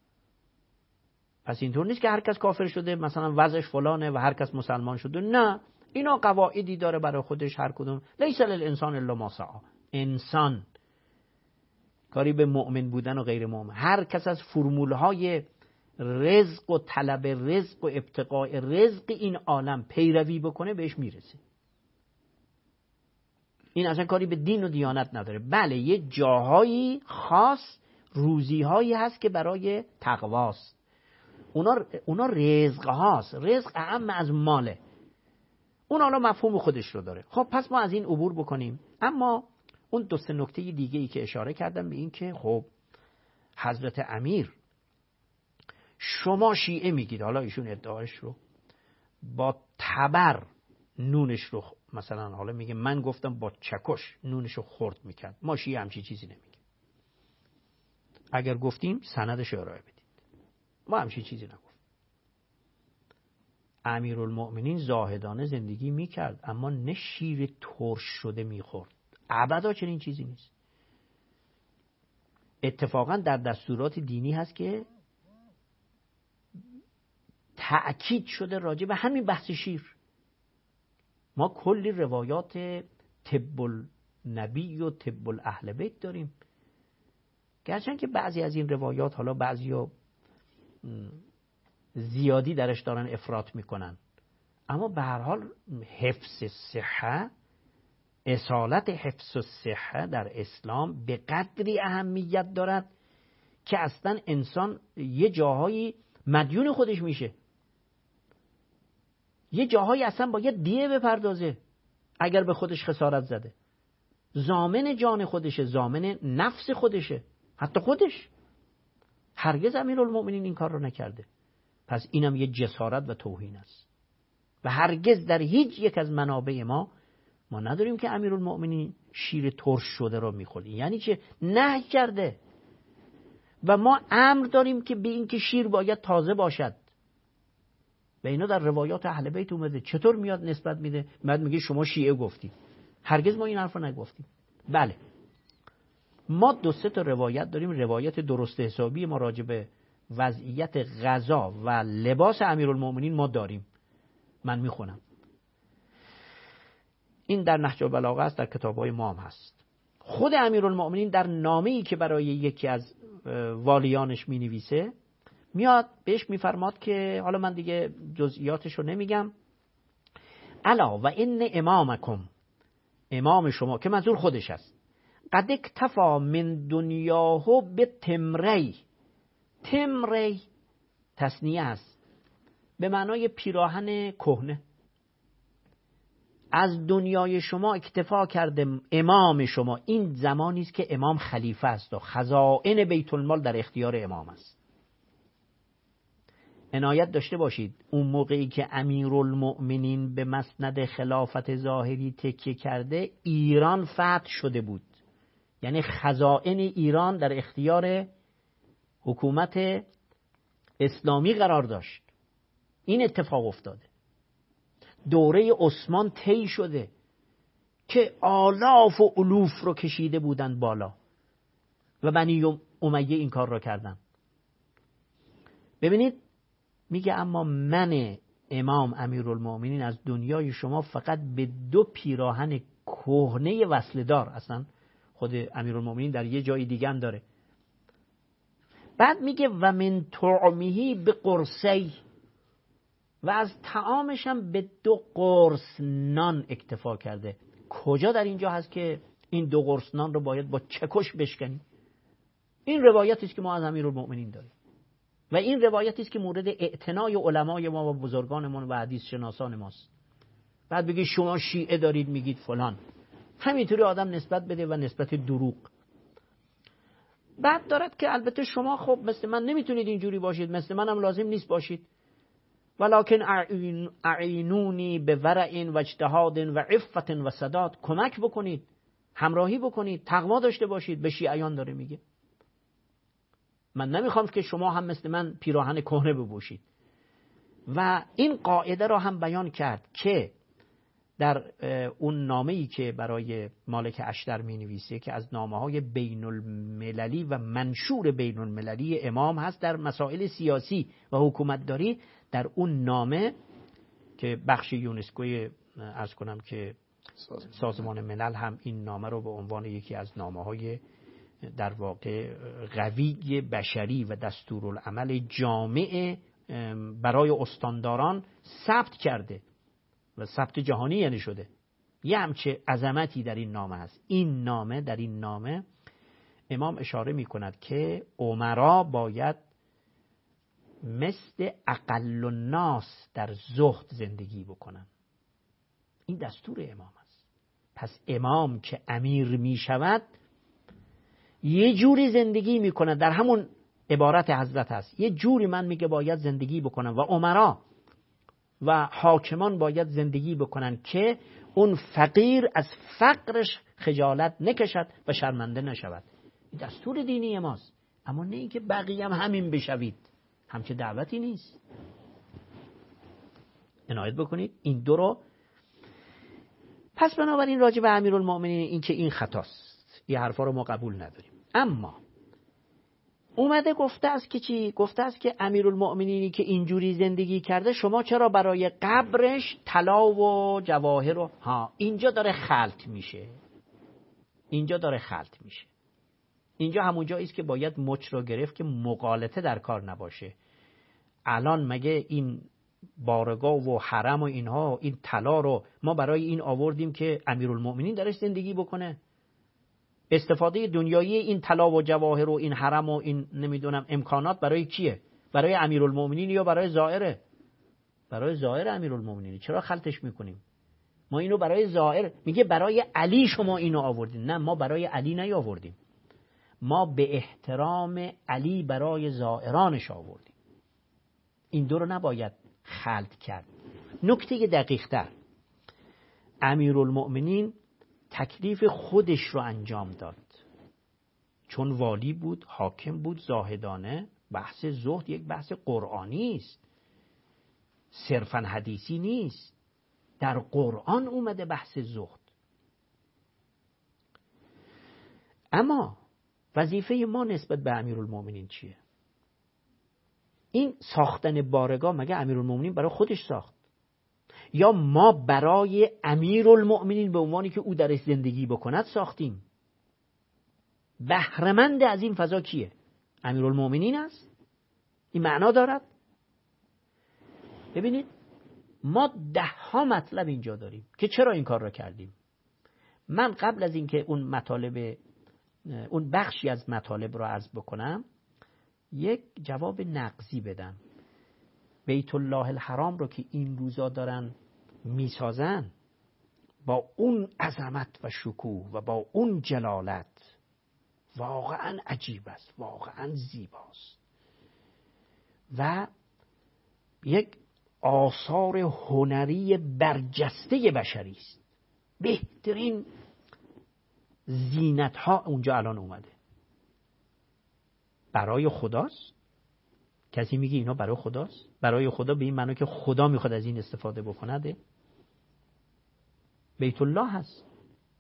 پس اینطور نیست که هر کس کافر شده مثلا وضعش فلانه و هر کس مسلمان شده. نه، اینا قواعدی داره برای خودش هر کدوم. لیس للانسان الا ما سعی. انسان کاری به مؤمن بودن و غیر مؤمن، هر کس از فرمولهای رزق و طلب رزق و ابتغاء رزق این عالم پیروی بکنه بهش میرسه. این اصلا کاری به دین و دیانت نداره. بله یه جاهایی خاص روزی‌هایی هست که برای تقواست، اونا رزق هاست، رزق اعم از ماله، اون حالا مفهوم خودش رو داره. خب پس ما از این عبور بکنیم. اما اون دو سه نکته دیگه ای که اشاره کردم به این که خب حضرت امیر، شما شیعه میگید، حالا ایشون ادعاش رو با تبر نونش رو مثلا حالا میگه من گفتم با چکش نونش رو خرد میکرد، ما شیعه همچی چیزی نمیگیم. اگر گفتیم سندش ارائه بدید، ما همچی چیزی نگفتیم. امیرالمؤمنین زاهدانه زندگی میکرد، اما نه شیر ترش شده میخورد، ابدا چنین چیزی نیست. اتفاقا در دستورات دینی هست که تأکید شده راجع به همین بحث شیر. ما کلی روایات طب النبی و طب الاهل بیت داریم، گرچه که بعضی از این روایات حالا بعضیا زیادی درش دارن افراط میکنن، اما به هر حال حفظ صحه، اصالت حفظ صحه در اسلام به قدری اهمیت دارد که اصلا انسان یه جاهایی مدیون خودش میشه، یه جاهایی اصلا باید دیه بپردازه اگر به خودش خسارت زده. ضامن جان خودشه، ضامن نفس خودشه، حتی خودش. هرگز امیرالمؤمنین این کار رو نکرده. پس اینم یه جسارت و توهین است و هرگز در هیچ یک از منابع ما نداریم که امیرالمؤمنین شیر ترش شده رو میخوره. یعنی چه؟ نهی کرده. و ما امر داریم که به این که شیر باید تازه باشد. و اینا در روایات اهل بیت اومده. چطور میاد نسبت میده؟ بعد میگه شما شیعه گفتید. هرگز ما این حرفو نگفتیم. بله ما دو سه تا روایت داریم، روایت درست حسابی ما راجع به وضعیت غذا و لباس امیرالمؤمنین ما داریم. من میخونم، این در نهج البلاغه است، در کتاب‌های ما هم هست. خود امیرالمؤمنین در نامه‌ای که برای یکی از والیانش مینویسه میاد بهش میفرماد که حالا من دیگه جزئیاتش رو نمیگم، الا و ان امامکم، امام شما که منظور خودش است، قد اکتفا من دنیاه به تمری. تمری تثنیه است به معنای پیراهن کهنه. از دنیای شما اکتفا کرده امام شما. این زمانی است که امام خلیفه است و خزائن بیت المال در اختیار امام است. عنایت داشته باشید اون موقعی که امیرالمؤمنین به مسند خلافت ظاهری تکیه کرده ایران فتح شده بود، یعنی خزائن ایران در اختیار حکومت اسلامی قرار داشت. این اتفاق افتاده. دوره عثمان طی شده که آلاف و الوف رو کشیده بودن بالا و بنی امیه این کار رو کردن. ببینید میگه اما من امام امیرالمؤمنین از دنیای شما فقط به 2 پیراهن کهنه وصلدار، اصلا خود امیرالمؤمنین در یه جای دیگه هم داره. بعد میگه و من طعمه به قرصی، و از طعامش هم به 2 قرص نان اکتفا کرده. کجا در اینجا هست که این 2 قرص نان رو باید با چکش بشکنی؟ این روایتی است که ما از امیرالمؤمنین داریم و این روایتی است که مورد اعتنای علمای ما و بزرگانمون و حدیث شناسان ماست. بعد بگید شما شیعه دارید میگید فلان، همینطوری آدم نسبت بده و نسبت دروغ. بعد دارد که البته شما خب مثل من نمیتونید اینجوری باشید، مثل منم لازم نیست باشید، ولکن اعینونی به ورع و اجتهاد و عفت و سداد، کمک بکنید، همراهی بکنید، تقوا داشته باشید. به شیعیان داره میگه من نمیخوام که شما هم مثل من پیراهن کهنه بپوشید. و این قاعده را هم بیان کرد که در اون نامه‌ای که برای مالک اشتر می‌نویسه که از نامه‌های بین المللی و منشور بین المللی امام هست در مسائل سیاسی و حکومتداری، در اون نامه که بخش یونسکوی عرض کنم که سازمان ملل هم این نامه رو به عنوان یکی از نامه‌های در واقع قوی بشری و دستورالعمل جامع برای استانداران ثبت کرده و ثبت جهانی یعنی شده. یه همچه عظمتی در این نامه هست. این نامه، در این نامه امام اشاره می کند که امرا باید مثل اقل الناس در زهد زندگی بکنن. این دستور امام است. پس امام که امیر می شود یه جوری زندگی می کند، در همون عبارت حضرت هست، یه جوری من میگه باید زندگی بکنن و امرا و حاکمان باید زندگی بکنن که اون فقیر از فقرش خجالت نکشد و شرمنده نشود. دستور دینی ماست، اما نه اینکه بقیه هم همین بشوید، همچه دعوتی نیست. عنایت بکنید این 2 رو. پس بنابراین راجع به امیرالمؤمنین این که این خطاست، این حرفا رو ما قبول نداریم. اما اومده گفته است که چی؟ گفته است که امیرالمؤمنینی که اینجوری زندگی کرده شما چرا برای قبرش طلا و جواهر رو اینجا داره خلط میشه. اینجا همون جایی است که باید مچ رو گرفت که مغالطه در کار نباشه. الان مگه این بارگاه و حرم و اینها، این طلا رو ما برای این آوردیم که امیرالمؤمنین درش زندگی بکنه؟ استفاده دنیایی این طلا و جواهر و این حرم و این نمیدونم امکانات برای کیه؟ برای امیرالمؤمنین یا برای زائره؟ برای زائر امیرالمؤمنین. چرا خلطش میکنیم؟ ما اینو برای زائر، میگه برای علی شما اینو آوردین. نه، ما برای علی نیاوردیم، ما به احترام علی برای زائرانش آوردیم. این 2 رو نباید خلط کرد. نکته دقیق تر، امیرالمؤمنین تکلیف خودش رو انجام داد، چون والی بود، حاکم بود، زاهدانه. بحث زهد یک بحث قرآنی است، صرفاً حدیثی نیست. در قرآن اومده بحث زهد. اما وظیفه ما نسبت به امیرالمؤمنین چیه؟ این ساختن بارگاه مگه امیرالمؤمنین برای خودش ساخت؟ یا ما برای امیرالمؤمنین به عنوانی که او درش زندگی بکند ساختیم؟ بهره‌مند از این فضا کیه؟ امیرالمؤمنین است؟ این معنا دارد؟ ببینید ما 10 مطلب اینجا داریم که چرا این کار را کردیم. من قبل از اینکه اون بخشی از مطالب را عرض بکنم، یک جواب نقضی بدم. بیت الله الحرام رو که این روزا دارن میسازن با اون عظمت و شکوه و با اون جلالت، واقعا عجیب است، واقعا زیباست و یک آثار هنری برجسته بشری است. بهترین زینت ها اونجا الان اومده. برای خداست؟ کسی میگه اینا برای خداست؟ برای خدا به این معنی که خدا میخواد از این استفاده بکنه؟ بیت الله هست.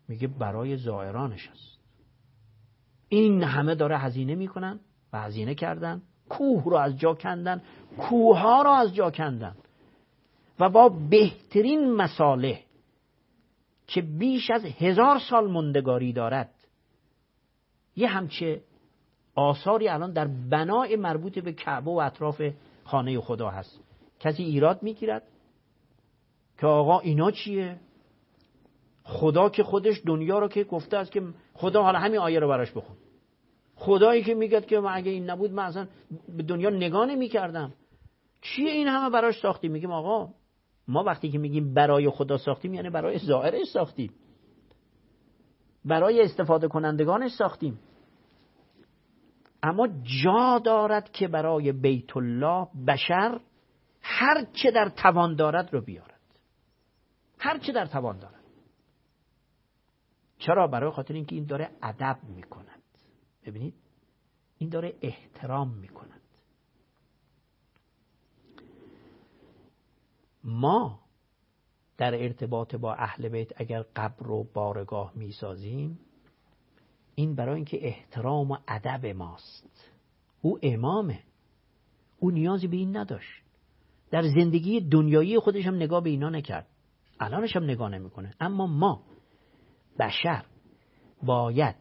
میگه برای زائرانش است. این همه داره هزینه میکنن و هزینه کردن، کوه رو از جا کندن، کوه ها رو از جا کندن و با بهترین مصالح که بیش از 1000 سال موندگاری دارد. یه همچه آثاری الان در بنای مربوط به کعبه و اطراف خانه خدا هست. کسی ایراد میگیرد که آقا اینا چیه؟ خدا که خودش دنیا رو که گفته است که خدا، حالا همین آیه رو براش بخون، خدایی که میگه که اگه این نبود من اصلا به دنیا نگاه نمی‌کردم، چیه این همه براش ساختیم؟ میگیم آقا ما وقتی که میگیم برای خدا ساختیم یعنی برای زائرش ساختیم، برای استفاده کنندگانش ساختیم. اما جا دارد که برای بیت الله بشر هر چه در توان دارد رو بیارد، هر چه در توان دارد. چرا؟ برای خاطر اینکه این داره ادب میکند. ببینید این داره احترام میکند. ما در ارتباط با اهل بیت اگر قبر و بارگاه میسازیم، این برای اینکه احترام و ادب ماست. او امامه، او نیازی به این نداشت، در زندگی دنیایی خودش هم نگاه به اینا نکرد، الانش هم نگاه نمیکنه. اما ما بشر باید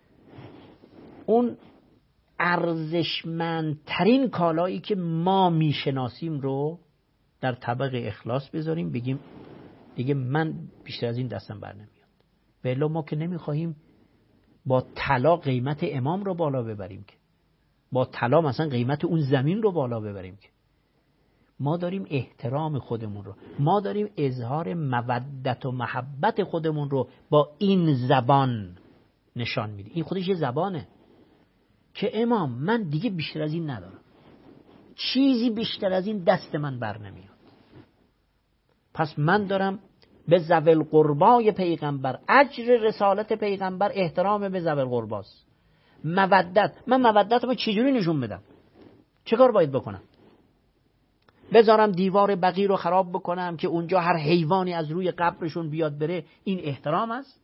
اون ارزشمندترین کالایی که ما میشناسیم رو در طبق اخلاص بذاریم، بگیم دیگه من بیشتر از این دستم بر نمیاد. بلا ما که نمیخواهیم با طلا قیمت امام رو بالا ببریم، که با طلا مثلا قیمت اون زمین رو بالا ببریم، که ما داریم احترام خودمون رو، ما داریم اظهار مودت و محبت خودمون رو با این زبان نشان میدیم. این خودش یه زبانه که امام من دیگه بیشتر از این ندارم، چیزی بیشتر از این دست من بر نمیاد. پس من دارم به ذوی القربای پیغمبر، اجر رسالت پیغمبر احترام به ذوی القرباست. مودت، من مودتمو چجوری نشون بدم؟ چه کار باید بکنم؟ بذارم دیوار بقیع رو خراب بکنم که اونجا هر حیوانی از روی قبرشون بیاد بره؟ این احترام است؟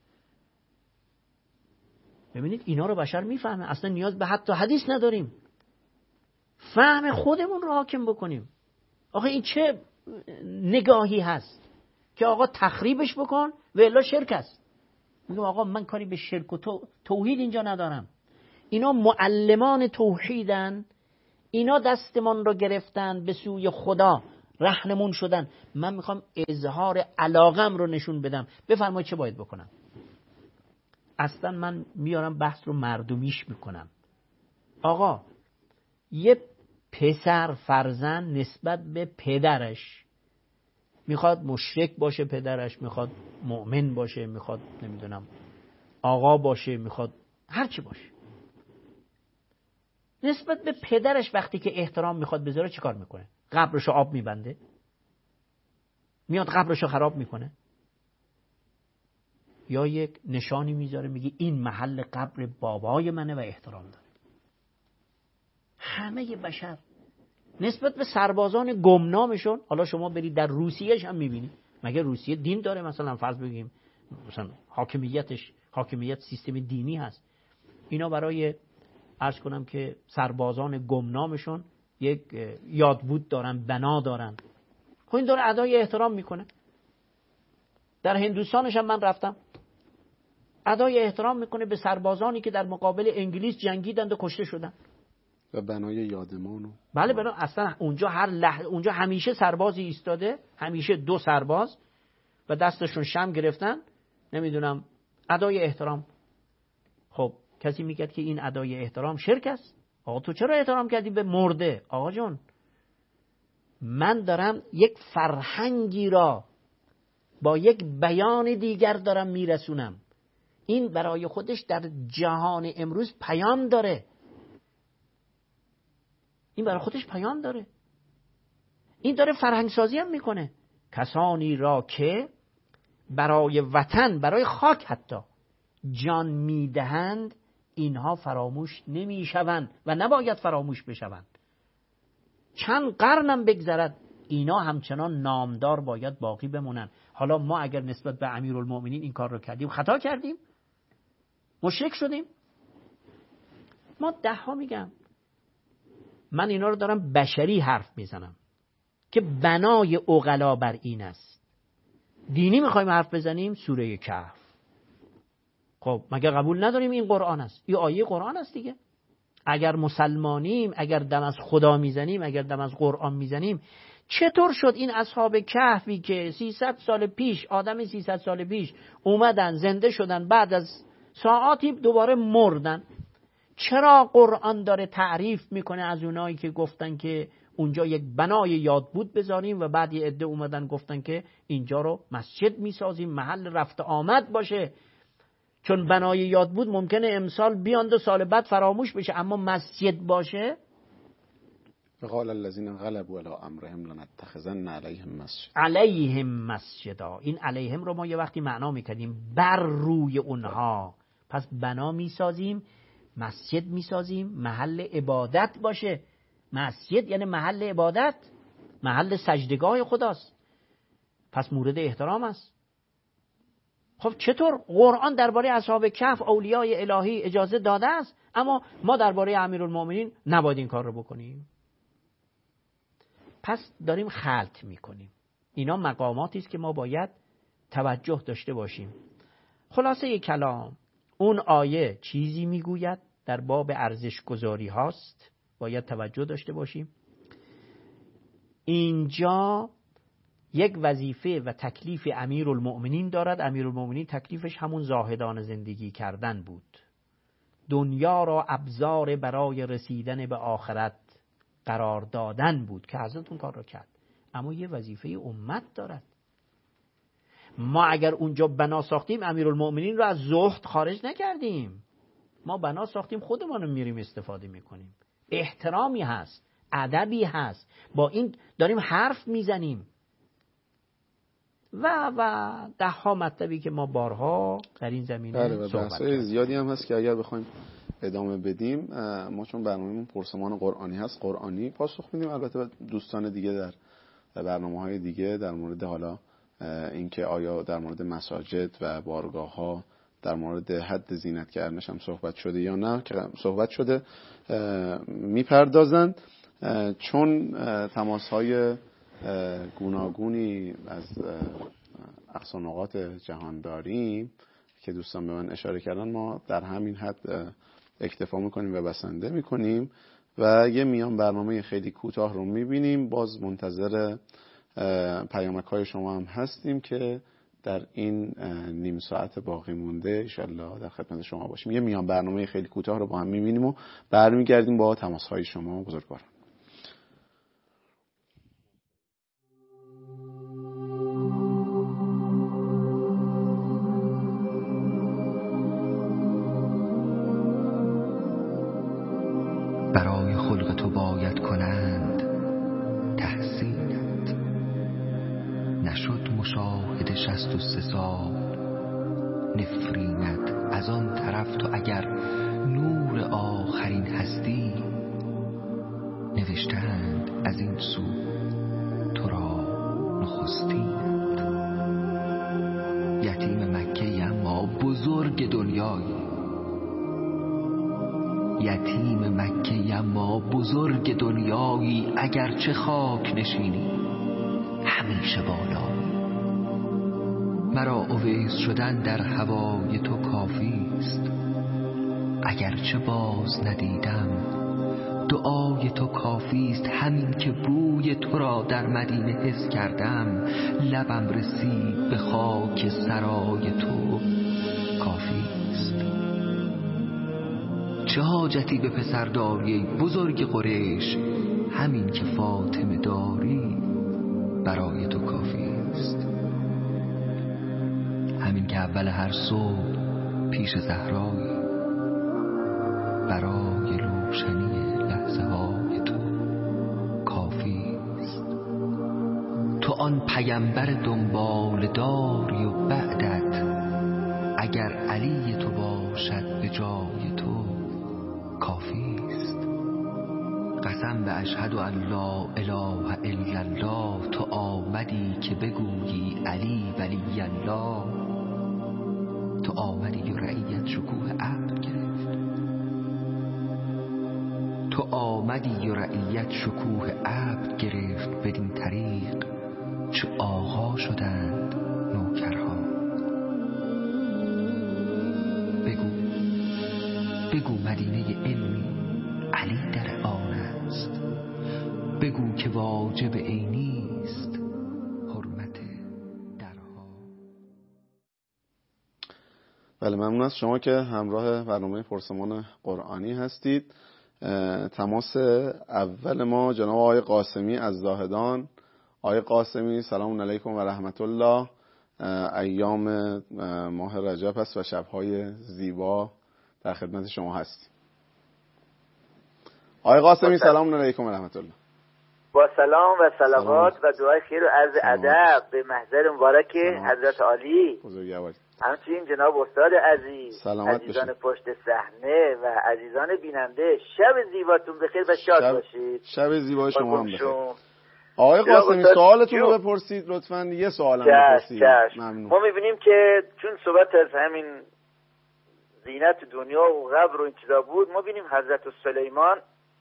ببینید اینا رو بشر میفهمه، اصلا نیاز به حتی حدیث نداریم، فهم خودمون رو حاکم بکنیم. آخه این چه نگاهی هست که آقا تخریبش بکن و الا شرک است؟ میگم آقا من کاری به شرک و توحید اینجا ندارم. اینا معلمان توحیدن، اینا دستمون رو گرفتن به سوی خدا، رهنمون شدن. من میخوام اظهار علاقم رو نشون بدم. بفرمایید چه باید بکنم؟ اصلا من میارم بحث رو مردمیش میکنم. آقا یه پسر فرزند نسبت به پدرش میخواد مشرک باشه، پدرش میخواد مؤمن باشه، میخواد نمیدونم آقا باشه، میخواد هر چی باشه، نسبت به پدرش وقتی که احترام میخواد بذاره چی کار میکنه؟ قبرشو آب میبنده؟ میاد قبرشو خراب میکنه؟ یا یک نشانی میذاره میگه این محل قبر بابای منه و احترام داره؟ همه بشر نسبت به سربازان گمنامشون، حالا شما برید در روسیهش هم میبینید، مگه روسیه دین داره؟ مثلا فرض بگیم مثلا حاکمیت سیستم دینی هست. اینا برای عرض کنم که سربازان گمنامشون یک یادبود دارن، بنا دارن. خب این داره ادای احترام میکنه. در هندوستانش هم من رفتم، ادای احترام میکنه به سربازانی که در مقابل انگلیس جنگیدند و کشته شدن و بنای یادمانو. بله بنا اصلا اونجا اونجا همیشه سربازی ایستاده، همیشه 2 سرباز و دستشون شم گرفتن، نمیدونم ادای احترام. خب کسی میگه که این ادای احترام شرک است. آقا تو چرا احترام کردی به مرده؟ آقا جون من دارم یک فرهنگی را با یک بیان دیگر دارم میرسونم. این برای خودش در جهان امروز پیام داره. این برای خودش پیام داره. این داره فرهنگ سازی هم میکنه. کسانی را که برای وطن، برای خاک حتی جان میدهند، اینها فراموش نمیشوند و نباید فراموش بشوند. چند قرنم بگذرد اینا همچنان نامدار باید باقی بمونن. حالا ما اگر نسبت به امیرالمؤمنین این کار رو کردیم، خطا کردیم، مشرک شدیم. ما 10 میگم، من اینا رو دارم بشری حرف میزنم که بنای عقلا بر این است. دینی میخوایم حرف بزنیم، سوره کهف. خب مگه قبول نداریم این قرآن است؟ این آیه قرآن است دیگه. اگر مسلمانیم، اگر دم از خدا میزنیم، اگر دم از قرآن میزنیم، چطور شد این اصحاب کهفی که 300 سال پیش، آدم 300 سال پیش اومدن زنده شدن، بعد از ساعاتی دوباره مردن؟ چرا قرآن داره تعریف میکنه از اونایی که گفتن که اونجا یک بنای یاد بود بذاریم و بعد یه عده اومدن گفتن که اینجا رو مسجد میسازیم، محل رفت آمد باشه؟ چون بنای یاد بود ممکنه امسال بیاند و سال بعد فراموش بشه، اما مسجد باشه. قال الذين غلبوا على امرهم لنتخذن عليهم مسجد. علیهم مسجدا. این علیهم رو ما یه وقتی معنا میکردیم بر روی اونها. پس بنا میسازیم، مسجد میسازیم، محل عبادت باشه. مسجد یعنی محل عبادت، محل سجدگاه خداست، پس مورد احترام است. خب چطور قرآن درباره اصحاب کهف اولیای الهی اجازه داده است، اما ما درباره امیرالمؤمنین نباید این کار رو بکنیم؟ پس داریم خلط میکنیم. اینا مقاماتی است که ما باید توجه داشته باشیم. خلاصه کلام، اون آیه چیزی میگوید در باب ارزش گذاری هاست، باید توجه داشته باشیم. اینجا یک وظیفه و تکلیف امیرالمؤمنین دارد. امیرالمؤمنین تکلیفش همون زاهدان زندگی کردن بود، دنیا را ابزار برای رسیدن به آخرت قرار دادن بود که حضرت اون کار را کرد. اما یه وظیفه امت دارد. ما اگر اونجا بنا ساختیم، امیرالمؤمنین رو از زهد خارج نکردیم، ما بنا ساختیم، خودمون رو میریم استفاده میکنیم. احترامی هست، ادبی هست، با این داریم حرف میزنیم و 10 مطلبی که ما بارها در این زمینه صحبت کردیم. زیادی هم هست که اگر بخوایم ادامه بدیم، ما چون برنامه‌مون پرسمان قرآنی هست، قرآنی پاسخ میدیم. البته دوستان دیگه در برنامه‌های دیگه در مورد حالا اینکه آیا در مورد مساجد و بارگاه‌ها در مورد حد زینت کردنش هم صحبت شده یا نه، که صحبت شده، میپردازند. چون تماس‌های گوناگونی از اقصا نقاط جهان داریم که دوستان به من اشاره کردن، ما در همین حد اکتفا میکنیم و بسنده میکنیم و یه میان برنامه خیلی کوتاه رو میبینیم. باز منتظر پیامک های شما هم هستیم که در این نیم ساعت باقی مونده انشالله در خدمت شما باشیم. یه میان برنامه خیلی کوتاه رو با هم میبینیم و برمیگردیم با تماس های شما بزرگواران. برای خلق تو باید کنند تحسینت، نشد مشاهده 63 سال نفرینت. از آن طرف تو اگر نور آخرین هستی، نوشتند از این سو تو را نخستینت. یتیم مکه اما بزرگ دنیایی، یتیم مکه اما بزرگ دنیایی. اگرچه خاک نشینی همیشه بالا، مرا اویس شدن در هوای تو کافی است. اگرچه باز ندیدم دعای تو کافی است. همین که بوی تو را در مدینه حس کردم، لبم رسید به خاک سرای تو کافی است. چه حاجتی به پسر داری بزرگ قریش، همین که فاطمه داری برای تو کافی است. همین که اول هر صبح پیش زهرایی، برای روشنی لحظه های تو کافی است. تو آن پیمبر دنبال داری و بعدت، اگر علی تو باشد به جای تو کافی است. قسم به اشهد ان لا اله الا الله تو آمدی که بگویی علی ولی الله. تو آمدی و رعیت شکوه عبد گرفت. تو آمدی و رعیت شکوه عبد گرفت. بدین طریق چه آقا شدند نوکرها. بگو مدینه علمی علی در آن است. بگو که واجب عینی است حرمت درها. بله، ممنون از شما که همراه برنامه پرسمان قرآنی هستید. تماس اول ما جناب آقای قاسمی از زاهدان. آقای قاسمی سلام علیکم و رحمت الله. ایام ماه رجب است و شبهای زیبا در خدمت شما هستیم. آقای قاسمی سلام علیکم و رحمت الله. با سلام و صلوات و دعای خیر و عرض ادب به محضر مبارک حضرت عالی، همچنین جناب استاد عزیز، عزیزان پشت صحنه و عزیزان بیننده، شب زیباتون بخیر و شاد باشید. شب زیبای شما هم بخیر. آقای قاسمی سوالتون رو بپرسید لطفاً. یه سوالم بپرسید. ممنون. ما می‌بینیم که چون صحبت از همین زینت دنیا و قبر و این چیزا بود، ما بینیم حضرت سلیمان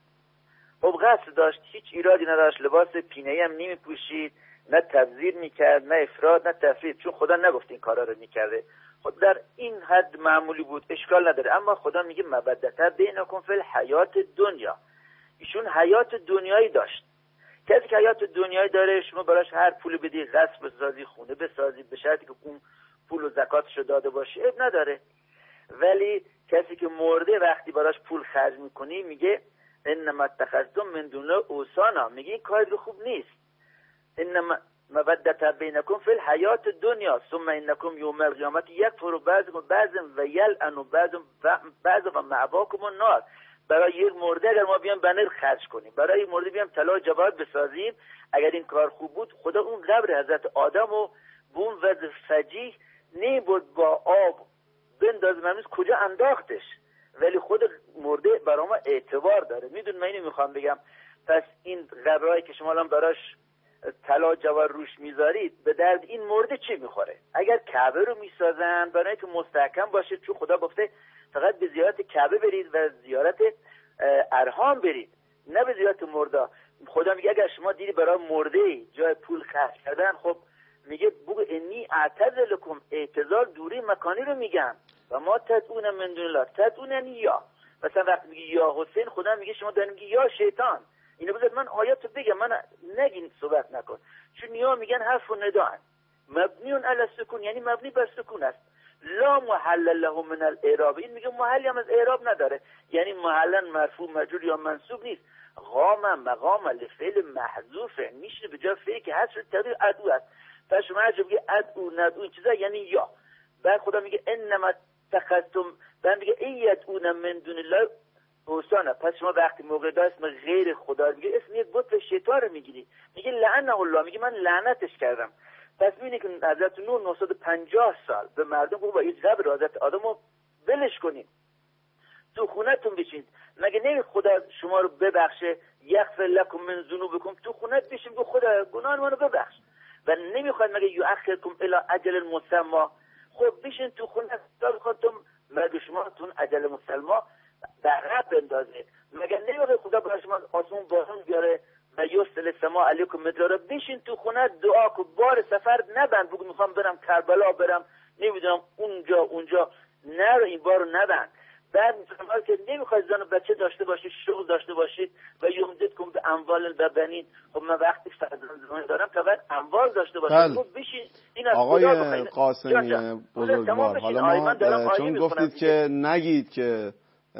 خب قصد داشت، هیچ ایرادی نداشت، لباس پینه‌ای هم نمی پوشید، نه تبذیر میکرد، نه افراط، نه تفرید، چون خدا نگفت این کارا رو میکرده. خب در این حد معمولی بود، اشکال نداره. اما خدا میگه مودة بینکم فی الحیات دنیا. ایشون حیات دنیایی داشت. کسی که حیات دنیایی داره، شما براش هر پول بدی، قصر بسازی، خونه بسازی، به شرطی که اون پول و زکاتش رو داده باشی، اب نداره. ولی کسی که مرده وقتی براش پول خرج میکنی، میگه انما اتخذتم من دون الله اوثانا، میگه این کار خوب نیست. انما مودة بینکم فی الحیات دنیا ثم انکم یوم القیامت یکفر بعضکم بعضا و یلعن بعضا و مأواکم النار. برای یک مرده اگر ما بیام بنر خرج کنیم، برای مرده بیام طلا و جواهرات بسازیم، اگر این کار خوب بود، خدا اون قبر حضرت آدم و بوم و فجیح نمیبرد با آب بنداز ممیز کجا انداختش. ولی خود مرده برای ما اعتبار داره. میدون من اینو میخوام بگم. پس این قبرهایی که شما الان براش طلا جواهر روش میذارید، به درد این مرده چی میخوره؟ اگر کعبه رو میسازن برای اینکه مستحکم باشه، چون خدا گفته فقط به زیارت کعبه برید و زیارت ارحام برید، نه به زیارت مرده. خدا میگه اگر شما دیدی برای مرده جای پول خرج کردن، خب میگه بگو انی اعتزلکم، اعتزال دوری مکانی رو میگم، و ما تدعون من دون الله تدعوننی یا. مثلا وقتی میگه یا حسین، خدا میگه شما دارین میگه یا شیطان. اینو بذار من آیاتو بگم، من نگین صحبت نکن، چون یا میگن حرف و ندا'n مبنیون علی السکون، یعنی مبنی بر سکون است. لا محل له من الاعراب، این میگه محلی هم از اعراب نداره، یعنی محلا مرفوع مجرور یا منصوب نیست. قام مقام لفعل محذوف، میشه به جای فعلی که حذف تقدیر ادعو است. پس شما اگه بگی ادعو ندعو این چیزا یعنی یا. بعد خدا میگه انما تخذتم، بعد میگه ایدعون من دون الله اوثانا. پس شما وقتی موقع اسم غیر خدا میگه، اسم یک بت شیطان رو میگیری، میگه لعنه الله، میگه من لعنتش کردم. پس میبینی که حضرت نوح 950 سال به مردم گفت با این قبر حضرت آدمو بلش کنید، تو خونتون بشین. مگه نمی خدا شما رو ببخشه؟ یغفر لکم من ذنوبکم، تو خونت بشین گفت خدا گناه منو ببخش. و نمیخواد مگه یؤخرکم الی اجل مسمى، خب بشین تو خونت تا خودتون مرگ شماتون اجل مسمى عقب بندازه. مگه نمیخواد خدا برای شما آسمون بارون بیاره و یرسل السماء علیکم مدرارا؟ بشین تو خونه دعا کن، بار سفر نبند، بگو میخوام برم کربلا، برم نمیدونم اونجا نرو، این بارو نبند. بعد میفهمید که نمیخواید زن و بچه داشته باشید، شغل داشته باشید و یمددکم به اموال و بنین. خب من وقتی فرزند دارم تا بعد اموال داشته باشید. خب بشین این از آقای قاسمی بزرگوار، حالا ما چون گفتید که نگید که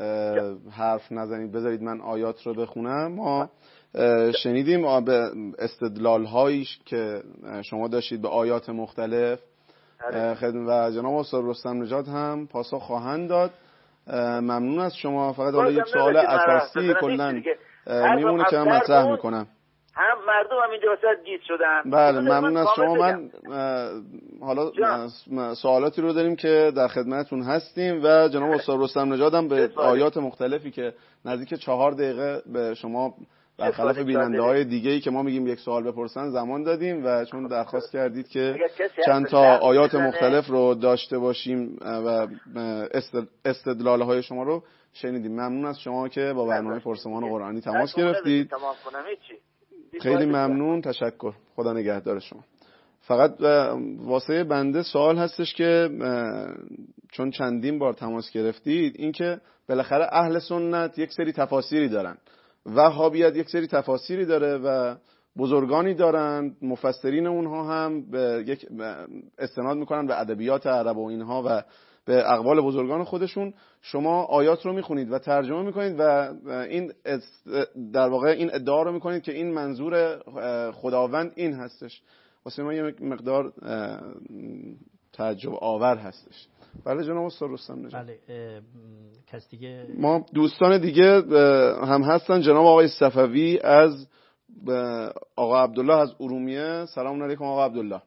حرف نزنید، بذارید من آیات رو بخونم. ما شنیدیم به استدلال هایی که شما داشتید به آیات مختلف و جناب استاد رستم نژاد هم پاسخ خواهند داد. ممنون از شما. فقط حالا یک سوال اساسی کلا میمونه که من مطرح میکنم. هم مردم هم اینجا واسه گیج شدن. بله ممنون از شما. من حالا سوالاتی رو داریم که در خدمتتون هستیم و جناب استاد رستم نژاد هم به آیات مختلفی که نزدیک 4 دقیقه به شما برخلاف بیننده‌های دیگه‌ای که ما میگیم یک سوال بپرسن زمان دادیم و چون درخواست کردید که چند تا آیات مختلف رو داشته باشیم و استدلال‌های شما رو شنیدیم. ممنون از شما که با برنامه پرسمان قرآنی تماس گرفتید. خیلی ممنون، تشکر. خدا نگهدار شما. فقط واسه بنده سوال هستش که چون چندین بار تماس گرفتید، این که بالاخره اهل سنت یک سری تفاسیری دارن، وهابیت یک سری تفاسیری داره و بزرگانی دارن، مفسرین اونها هم به یک استناد میکنن به ادبیات عرب و اینها و به اقوال بزرگان خودشون. شما آیات رو میخونید و ترجمه میکنید و این در واقع این ادعا رو میکنید که این منظور خداوند این هستش. واسه ما یه مقدار تعجب آور هستش. بله جناب استاد رستم نژاد. بله کس دیگه؟ ما دوستان دیگه هم هستن. جناب آقای صفوی از آقا عبدالله از ارومیه. سلام علیکم آقا عبدالله.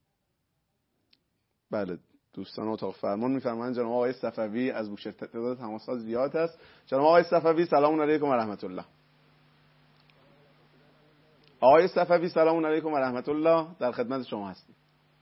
بله دوستان اتاق فرمان میفرمایند جناب آقای صفوی از بوشهر تعداد تماس‌ها زیاد است. جناب آقای صفوی سلام علیکم و رحمت الله. آقای صفوی سلام علیکم و رحمت الله، در خدمت شما هستیم.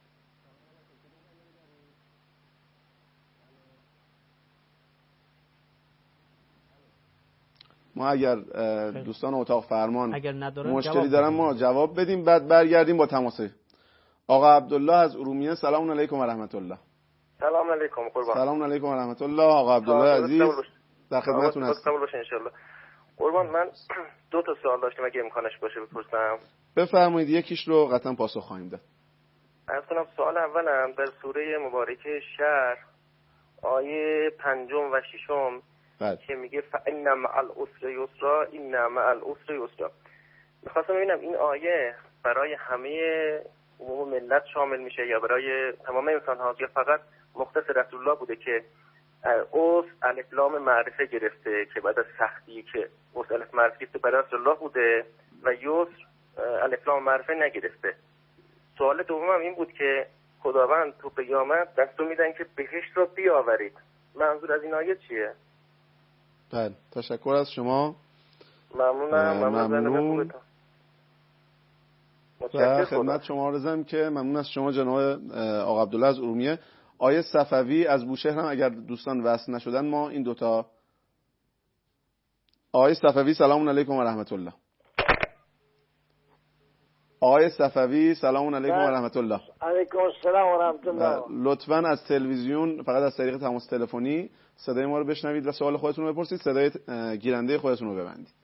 ما اگر دوستان اتاق فرمان مشکلی دارن ما جواب بدیم، بعد برگردیم با تماسه. آقا عبدالله از ارومیه سلام علیکم و رحمت الله. سلام علیکم قربان. سلام علیکم و رحمت الله. آقا عبدالله عزیز در خدمتتون هستم. قبول باشه ان شاء الله. قربان من 2 تا سوال داشتم اگه امکانش باشه بپرسم. بفرمایید، یکیش رو قطعا پاسخ خواهیم داد. عرض کنم سوال اولم در سوره مبارکه شرح آیه 5 و 6 که میگه فإن مع العسر یسرا این مع العسر یسرا. می‌خواستم ببینم این آیه برای همه عموم ملت شامل میشه یا برای تمام انسان‌ها یا فقط مختص رسول الله بوده که اوس الف لام معرفه گرفته که بعد از سختی که اوس الف معرفه گرفته برای رسول الله بوده و یسر الف لام معرفه نگرفته. سوال دومم این بود که خداوند تو قیامت دستور میدن که بهشت رو بیاورید. منظور از این آیه چیه؟ بله تشکر از شما. ممنون. و خدمت شما عرضم که ممنون از شما جناب آقا عبدالله از ارومیه. آیه صفوی از بوشهر هم اگر دوستان وصل نشدن ما این دوتا. آیه صفوی سلام علیکم و رحمت الله. آقای صفوی سلام علیکم و رحمت الله. علیکم السلام و رحمت الله. لطفاً از تلویزیون فقط از طریق تماس تلفنی صدای ما رو بشنوید و سوال خودتون رو بپرسید، صدای گیرنده خودتون رو ببندید.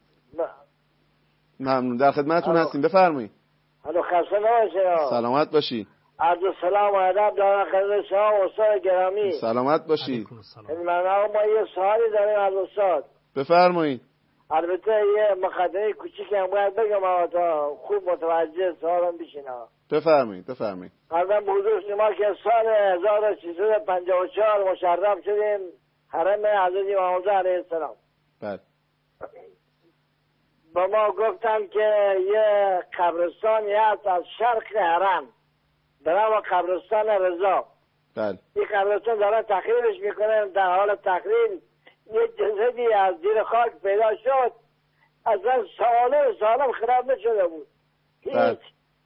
ممنون، در خدمتتون هستیم، بفرمایید. الو خسته نباشید. سلامت باشی. عرض سلام و ادب دارم خدمت شما استاد گرامی. سلامت باشید. ما یه سوالی داریم از استاد. بفرمایید. البته یه مقدمه کوچیکی هم باید بگم تا خوب متوجه سوالم بشین. بفرمایید. قبلا به حضور شما که سال 1354 مشرف شدیم حرم حضرت امام رضا علیه السلام. بله. با ما گفتن که یه قبرستانی هست از شرق حرم به نام قبرستان رضا. بله. این قبرستان دارن تخریبش میکنن، در حال تخریب یه جسدی از زیر خاک پیدا شد، اصلا سالم خراب نشده بود هیچ.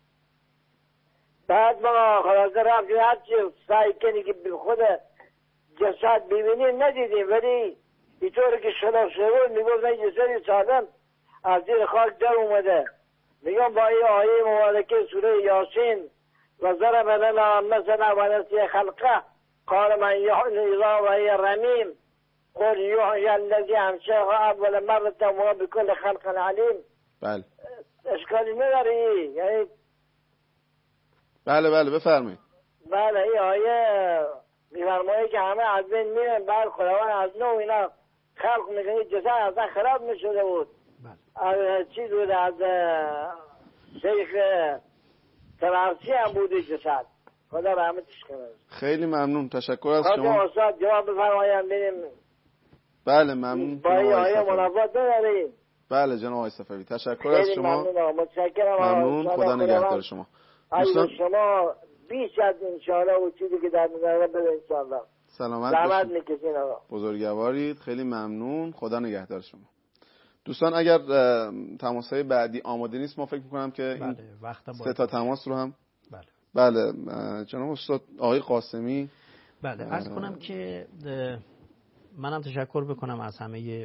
بعد ما خلاصه رفتیم هرچی سعی کنی که خود جسد ببینیم ندیدیم، ولی اینطوری که شده بود میگفت این جسدی سالم از زیر خاک در اومده. میگم با این آیه مبارکه سوره یاسین و ضرب لنا مثلا و نسی خلقه قال من یحیی العظام و هی رمیم قل یحیی الذی انشأها اول مرة وهو بكل خلق علیم. بله. اشکالی نداری یعنی؟ بله بفرمایید. بله این آیه میفرمایه که همه از بین میرن، بعد خداوند از نو اینا خلق میکنه. جسد اصلا خراب نشده بود. از چیز بود، از شیخ ترارسی هم بوده جسد. خدا رحمتش کنه. خیلی ممنون، تشکر از شما. خدا استاد جواب بفرمایید بریم. بله ممنون. با این آیه منافات نداریم. بله جناب آقای صفوی، تشکر از شما. متشکرم. ممنون، خدا نگهدار شما. دوستان شما بیش از انشاءالله و چیزی که در نظر بده انشاءالله. سلامت زحمت باشید. میکشین آقا. بزرگوارید، خیلی ممنون، خدا نگهدار شما. دوستان اگر تماس‌های بعدی آماده نیست، ما فکر می‌کنم که این 3 تا تماس رو هم بله جناب استاد آقای قاسمی. بله عرض کنم که منم تشکر بکنم از همه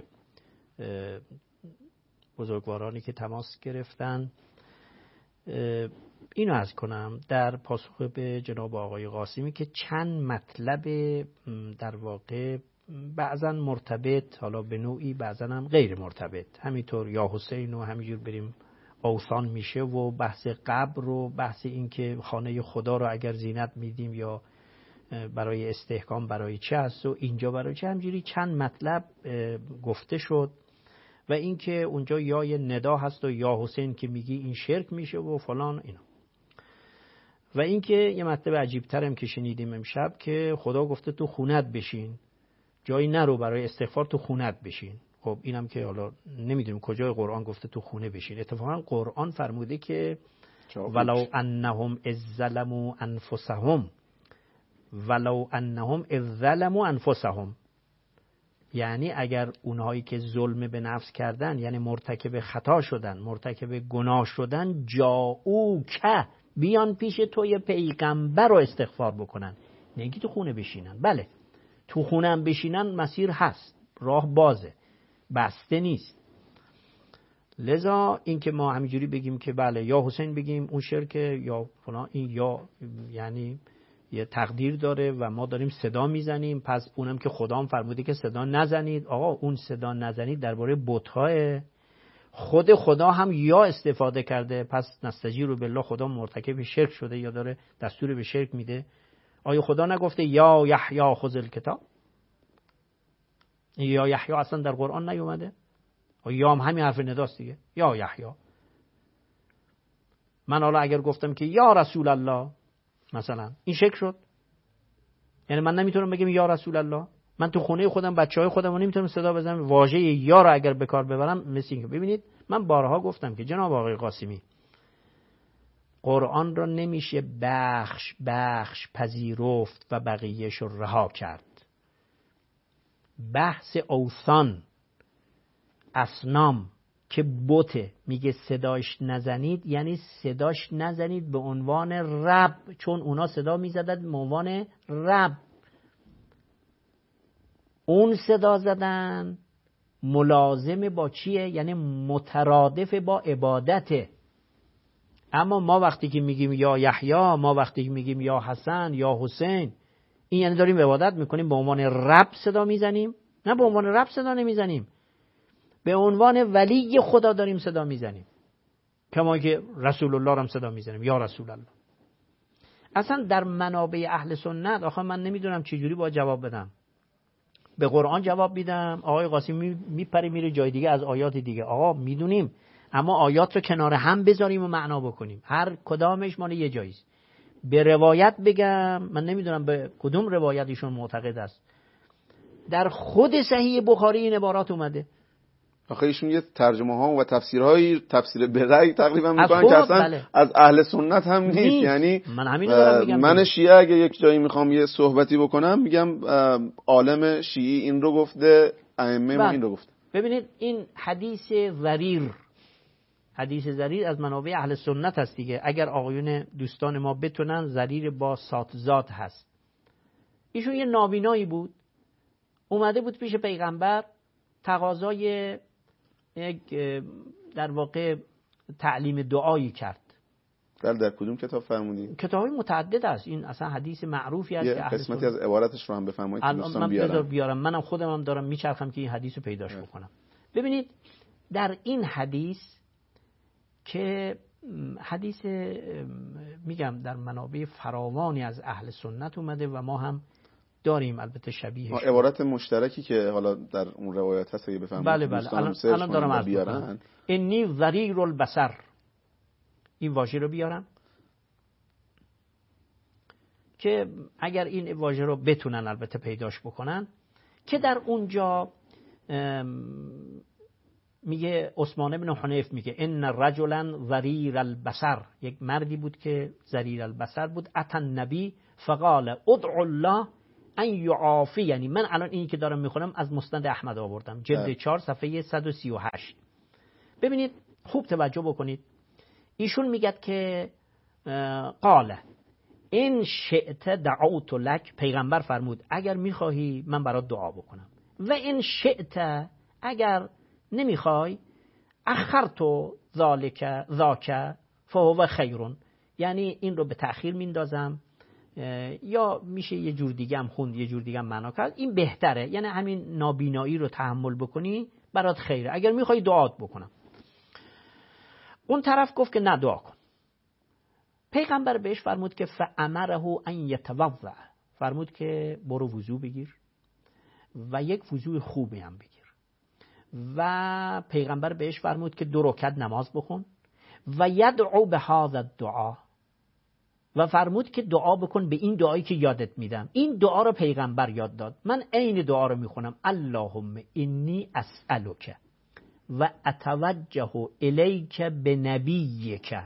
بزرگوارانی که تماس گرفتن. اینو عرض کنم در پاسخ به جناب آقای قاسمی که چند مطلب در واقع بعضا مرتبط، حالا به نوعی بعضا هم غیر مرتبط، همینطور یا حسین و همینجور بریم اوثان میشه و بحث قبر و بحث این که خانه خدا رو اگر زینت میدیم یا برای استحکام برای چه هست و اینجا برای چه، همجوری چند مطلب گفته شد و اینکه اونجا یا یه ندا هست و یا حسین که میگی این شرک میشه و فلان اینا. و اینکه یه مطلب عجیب ترم که شنیدیم امشب که خدا گفته تو خونت بشین، جایی نرو برای استغفار، تو خونت بشین. خب اینم که حالا نمیدونیم کجای قرآن گفته تو خونه بشین. اتفاقا قرآن فرموده که ولو انهم اذ ظلموا انفسهم، ولو انهم اذ ظلموا انفسهم، یعنی اگر اونهایی که ظلم به نفس کردن، یعنی مرتکب خطا شدن، مرتکب گناه شدن، جاؤک، بیان پیش توی پیغمبر رو استغفار بکنن، نگی تو خونه بشینن. بله تو خونه هم بشینن مسیر هست، راه بازه، بسته نیست. لذا این که ما همینجوری بگیم که بله یا حسین بگیم اون شرک یا فلان، این یا یعنی یه تقدیر داره و ما داریم صدا میزنیم، پس اونم که خدا هم فرموده که صدا نزنید. آقا اون صدا نزنید درباره بت‌های، خود خدا هم یا استفاده کرده، پس نستجیر بالله خدا مرتکب شرک شده یا داره دستور به شرک میده. آیا خدا نگفته یا یحیی خذ الکتاب؟ یا یحیی اصلا در قرآن نیومده؟ یا هم همین حرف نداست دیگه، یا یحیی. من حالا اگر گفتم که یا رسول الله مثلا، این شرک شد؟ یعنی من نمیتونم بگم یا رسول الله؟ من تو خونه خودم بچهای خودم رو نمیتونم صدا بزنم، واژه یا رو اگر به کار ببرم مثل این که ببینید من بارها گفتم که جناب آقای قاسمی قرآن را نمیشه بخش بخش پذیرفت و بقیهش رو رها کرد. بحث اوثان، اصنام که بته، میگه صداش نزنید، یعنی صداش نزنید به عنوان رب، چون اونا صدا میزدن به عنوان رب. اون صدا زدن ملازم با چیه؟ یعنی مترادف با عبادته. اما ما وقتی که میگیم یا یحیی، ما وقتی که میگیم یا حسن یا حسین، این یعنی داریم عبادت میکنیم، به عنوان رب صدا میزنیم؟ نه، به عنوان رب صدا نمیزنیم، به عنوان ولی خدا داریم صدا میزنیم، کما که رسول الله هم صدا میزنیم یا رسول الله. اصلا در منابع اهل سنت آخه من نمیدونم چجوری باید جواب بدم. به قرآن جواب میدم، آقای قاسمی میپره میره جای دیگه از آیات دیگه. آقا میدونیم، اما آیات رو کنار هم بذاریم و معنا بکنیم، هر کدامش مال یه جاییست. به روایت بگم، من نمیدونم به کدوم روایت ایشون معتقد است. در خود صحیح بخاری این عبارات اومده. آخه ایشون یه ترجمه ها و تفسیرهای تفسیر به رأی تقریبا میکنن که اصلا بله. از اهل سنت هم نیست. یعنی من شیعه اگه یک جایی میخوام یه صحبتی بکنم میگم عالم شیعی این رو گفته، ائمه ما این رو گفته. ببینید این حدیث ضریر از منابع اهل سنت هست دیگه. اگر آقایون دوستان ما بتونن، ضریر با ساتزاد هست. ایشون یه نابینایی بود، اومده بود پیش پیغمبر، تقاضای یک در واقع تعلیم دعایی کرد. در کدوم کتاب فرمودید؟ کتابی متعدد است، این اصلا حدیث معروفی است. یه قسمتی از عبارتش رو هم بفرمایید که دوستان بیارم. منم خودم هم دارم میچرخم که این حدیث رو پیداش بکنم. ببینید در این حدیث که حدیث میگم در منابع فراوانی از اهل سنت اومده و ما هم داریم البته شبیهش. عبارت مشترکی که حالا در اون روایت هست اگه بفهمید. بله الان دارم عرض می‌کنم. انی ضریر البصر، این واژه رو بیارم که اگر این واژه رو بتونن البته پیداش بکنن، که در اونجا میگه عثمان بن حنیف میگه ان رجلا ضریر البصر، یک مردی بود که ضریر البصر بود، اتى النبی فقال ادعو الله ان یعافی. یعنی من الان اینی که دارم میخونم از مسند احمد آوردم، جلد 4 صفحه 138. ببینید خوب توجه بکنید. ایشون میگه که قال این شئت دعوت لک، پیغمبر فرمود اگر میخواهی من برات دعا بکنم، و این شئت اگر نمیخوای اخرت ذاک فهو خیرون، یعنی این رو به تأخیر میندازم، یا میشه یه جور دیگه هم خوند، یه جور دیگه هم معنا کرد، این بهتره، یعنی همین نابینایی رو تحمل بکنی برات خیره، اگر میخوای دعات بکنم. اون طرف گفت که نه دعا کن. پیغمبر بهش فرمود که فامره ان یتوضع، فرمود که برو وضو بگیر و یک وضو خوبی هم بگیر. و پیغمبر بهش فرمود که 2 رکعت نماز بخون و یدعو به هذا الدعا، و فرمود که دعا بکن به این دعایی که یادت میدم. این دعا رو پیغمبر یاد داد. من عین دعا رو میخونم: اللهم انی اسألک و اتوجه الیک بنبیک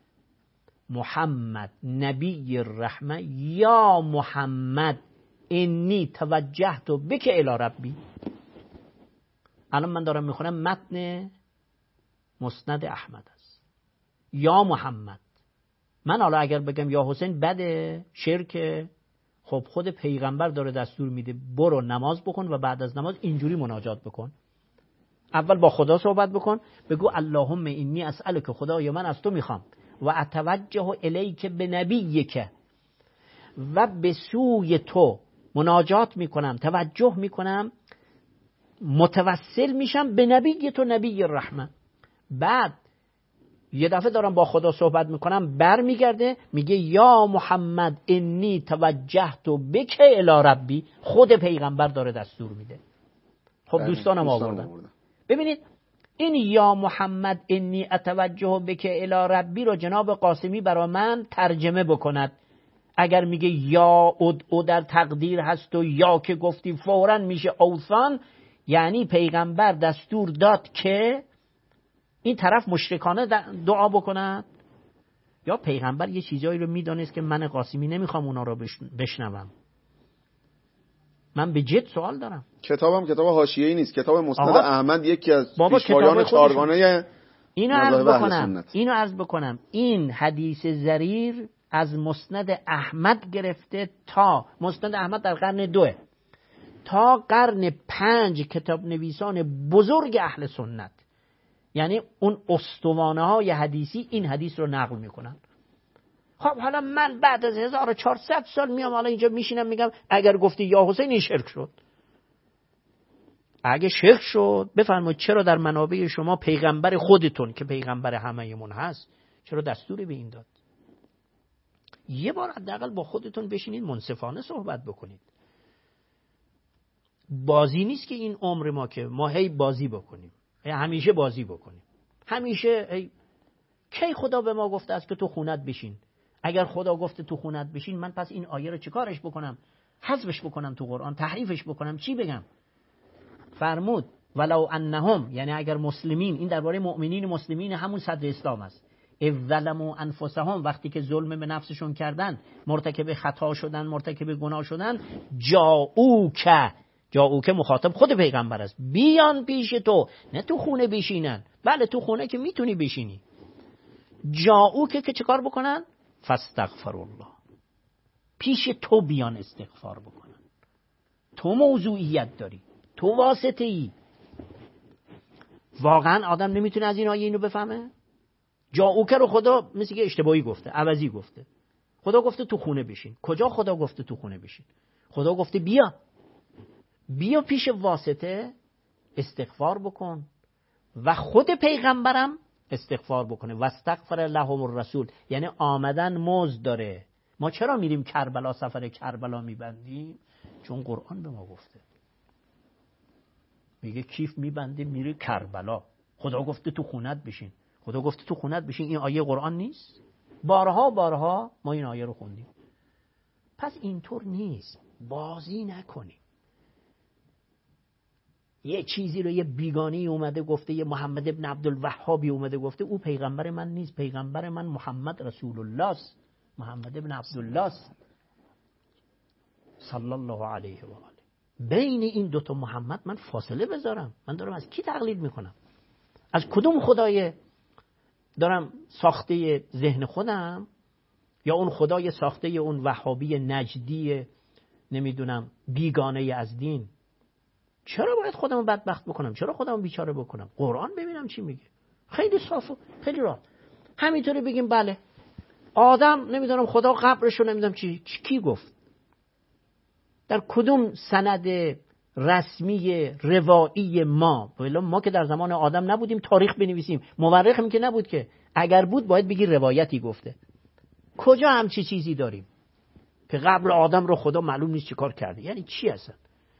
محمد نبی الرحمه یا محمد انی توجهت بک الی ربی. الان من دارم میخونم متن مسند احمد است. یا محمد، من حالا اگر بگم یا حسین بده، شرک. خب خود پیغمبر داره دستور میده برو نماز بکن و بعد از نماز اینجوری مناجات بکن. اول با خدا صحبت بکن، بگو اللهم انی اسألک، خدایا من از تو میخوام، و اتوجه الیک بنبیک، و به سوی تو مناجات میکنم، توجه میکنم، متوسل میشم به نبی تو نبی الرحمه. بعد یه دفعه دارم با خدا صحبت میکنم، بر میگرده میگه یا محمد انی توجهت بک الی ربی. خود پیغمبر داره دستور میده. خب دوستانم آوردن. ببینید این یا محمد انی اتوجه بک الی ربی رو جناب قاسمی برا من ترجمه بکند. اگر میگه یا او در تقدیر هست و یا که گفتی فوراً میشه اوثان، یعنی پیغمبر دستور داد که این طرف مشرکانه دعا بکند، یا پیغمبر یه چیزایی رو میدانست که من قاسمی نمیخوام اونا رو بشنوم. من به جد سوال دارم. کتابم کتاب حاشیه‌ای نیست، کتاب مسند احمد یکی از پیشوایان چهارگانه اینو عرض بکنم. این حدیث ضریر از مسند احمد گرفته تا مسند احمد در قرن 2 تا قرن 5 کتاب نویسان بزرگ اهل سنت، یعنی اون استوانه های حدیثی این حدیث رو نقل میکنن. خب حالا من بعد از 1400 سال میام حالا اینجا میشینم میگم اگر گفتی یا حسین این شرک شد. اگه شرک شد بفرمایید چرا در منابع شما پیغمبر خودتون که پیغمبر همه‌مون هست چرا دستوری به این داد؟ یه بار حداقل با خودتون بشینید منصفانه صحبت بکنید. بازی نیست که این عمر ما که ما هی بازی بکنیم، همیشه بازی بکنیم، همیشه کی خدا به ما گفته است که تو خونت بشین؟ اگر خدا گفته تو خونت بشین، من پس این آیه رو چیکارش بکنم؟ حذفش بکنم تو قرآن، تحریفش بکنم، چی بگم؟ فرمود ولو انهم، یعنی اگر مسلمین، این درباره مؤمنین مسلمین همون صدر اسلام است، اذ ظلموا انفسهم، وقتی که ظلم به نفسشون کردن، مرتکب خطا شدن، مرتکب گناه شدن، جاؤک مخاطب خود پیغمبر است، بیان پیش تو، نه تو خونه بشینن. بله تو خونه که میتونی بشینی. جاؤک که چه کار بکنن؟ فاستغفر الله، پیش تو بیان استغفار بکنن. تو موضوعیت داری، تو واسطه ای. واقعا آدم نمیتونه از این آیه اینو بفهمه؟ جاؤک رو خدا مثل که اشتباهی گفته، عوضی گفته. خدا گفته تو خونه بشین. کجا خدا گفته تو خونه بشین؟ خدا گفته بیا پیش واسطه استغفار بکن، و خود پیغمبرم استغفار بکنه. واستغفر لهم الرسول، یعنی آمدن مزد داره. ما چرا میریم کربلا، سفر کربلا میبندیم؟ چون قرآن به ما گفته. میگه کیف میبنده میره کربلا. خدا گفته تو خونت بشین. خدا گفته تو خونت بشین، این آیه قرآن نیست؟ بارها ما این آیه رو خوندیم. پس اینطور نیست، بازی نکنیم. یه چیزی رو یه بیگانی اومده گفته، یه محمد ابن عبدالوهابی اومده گفته او پیغمبر من نیست، پیغمبر من محمد رسول الله است، محمد ابن عبدالله است صلی الله علیه و آله. بین این دوتا محمد من فاصله بذارم. من دارم از کی تقلید میکنم؟ از کدوم خدای دارم ساخته ذهن خودم، یا اون خدای ساخته اون وهابی نجدی نمیدونم بیگانه از دین؟ چرا باید خودمو بدبخت بکنم؟ چرا خودمو بیچاره بکنم؟ قرآن ببینم چی میگه. خیلی صاف و خیلی راحت. همینطوری بگیم بله آدم نمیدونم خدا قبرشو نمیدونم کی گفت؟ در کدوم سند رسمی روایی ما که در زمان آدم نبودیم تاریخ بنویسیم؟ مورخ که نبود که. اگر بود باید بگی روایتی گفته. کجا همچی چیزی داریم که قبل آدم رو خدا معلوم نیست چی کار کرده؟ یعنی چی اصلا؟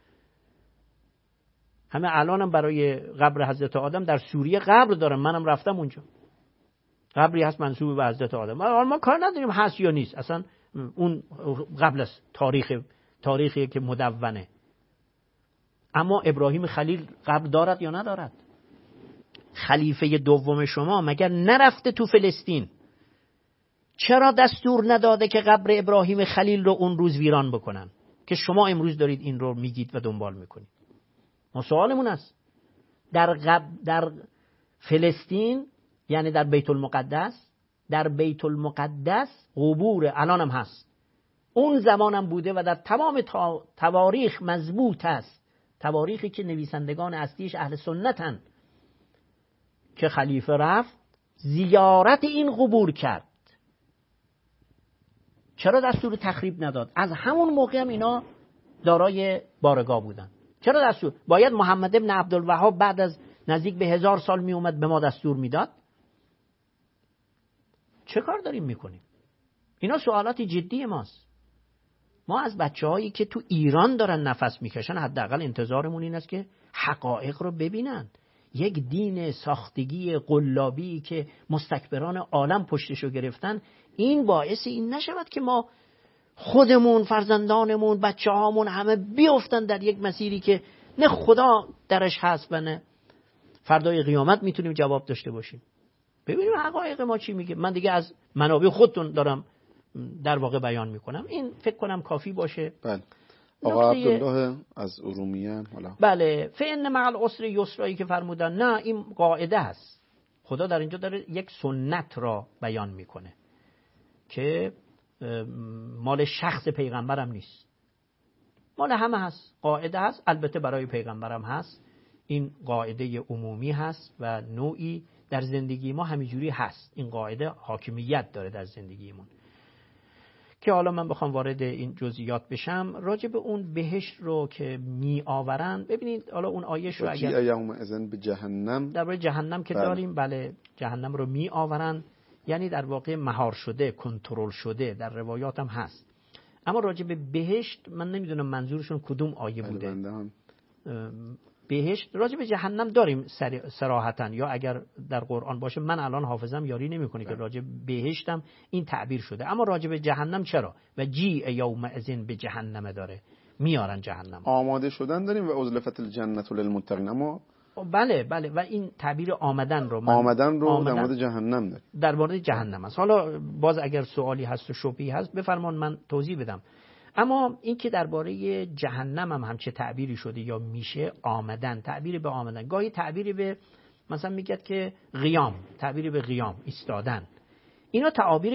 همه الانم برای قبر حضرت آدم در سوریه قبر دارن، منم رفتم اونجا، قبری هست منسوب به حضرت آدم. ما کار نداریم هست یا نیست، اصلا اون قبل از تاریخی که مدونه. اما ابراهیم خلیل قبر دارد یا ندارد؟ خلیفه دوم شما مگر نرفته تو فلسطین؟ چرا دستور نداده که قبر ابراهیم خلیل رو اون روز ویران بکنن که شما امروز دارید این رو میگید و دنبال میکنید؟ ما سوالمون است. در فلسطین، یعنی در بیت المقدس قبور الانم هست، اون زمانم بوده و در تمام تواریخ مضبوط است، تواریخی که نویسندگان اصلیش اهل سنتن، که خلیفه رفت زیارت این قبور کرد. چرا دستور تخریب نداد؟ از همون موقع هم اینا دارای بارگاه بودن. چرا دستور؟ باید محمد ابن عبدالوهاب بعد از نزدیک به 1000 سال می اومد به ما دستور میداد؟ چه کار داریم میکنیم؟ اینا سوالات جدی ماست. ما از بچه‌هایی که تو ایران دارن نفس میکشن حداقل انتظارمون این است که حقایق رو ببینن. یک دین ساختگی قلابی که مستکبران عالم پشتشو گرفتن، این باعث این نشود که ما خودمون، فرزندانمون، بچه‌هامون همه بیفتن در یک مسیری که نه خدا درش هست و نه فردای قیامت میتونیم جواب داشته باشیم. ببینیم حقایق ما چی میگه. من دیگه از منابع خودتون دارم در واقع بیان میکنم. این فکر کنم کافی باشه. بله. آقا عبدالله از ارومیه. بله، فإن مع العسر یسرایی که فرمودن، نه این قاعده است. خدا در اینجا داره یک سنت را بیان میکنه که مال شخص پیغمبرم نیست، مال همه هست. قاعده هست، البته برای پیغمبرم هست. این قاعده عمومی هست و نوعی در زندگی ما همینجوری هست. این قاعده حاکمیت داره در زندگیمون. که حالا من بخوام وارد این جزئیات بشم، راجع به اون بهشت رو که می آورن، ببینید حالا اون آیش رو اگر یوم اذن به جهنم، درباره جهنم که داریم، بله جهنم رو می آورن، یعنی در واقع مهار شده، کنترل شده، در روایات هم هست. اما راجع به بهشت من نمیدونم منظورشون کدوم آیه بوده. بهشت راجع به جهنم داریم صراحتاً، یا اگر در قرآن باشه من الان حافظم یاری نمیکنه که راجع به بهشتم این تعبیر شده. اما راجع به جهنم چرا؟ و جیء یوم اذن به جهنم داره، میارن جهنم. آماده شدن داریم و ازلفت الجنت للمتقین. اما بله و این تعبیر آمدن رو در مورد جهنم داره. در مورد جهنم است. حالا باز اگر سوالی هست و شبهه‌ای هست بفرمان من توضیح بدم. اما این که درباره جهنم هم چه تعبیری شده یا میشه آمدن، تعبیر به آمدن، گاهی تعبیری به مثلا میگه که قیام، تعبیری به قیام، ایستادن، اینا تعابیر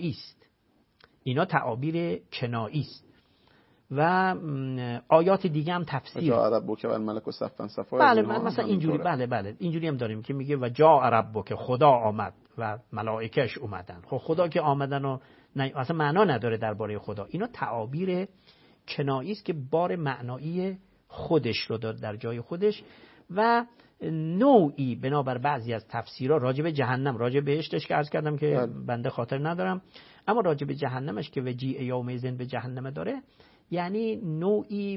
کنایی است. و آیات دیگه هم تفسیر. جاء ربک والملک صفا صفا. بله مثلا اینجوری، بله اینجوری هم داریم که میگه و جاء ربک، خدا آمد و ملائکه‌اش اومدن. خب خدا که آمدن و اصلا معنا نداره درباره خدا. اینا تعابیر کنایی است که بار معنایی خودش رو داره در جای خودش و نوعی بنابر بعضی از تفسیرها راجع به جهنم، راجع به بهشتش که عرض کردم که بنده خاطر ندارم، اما راجع به جهنمش که وجیء یوم اذن به جهنم داره، یعنی نوعی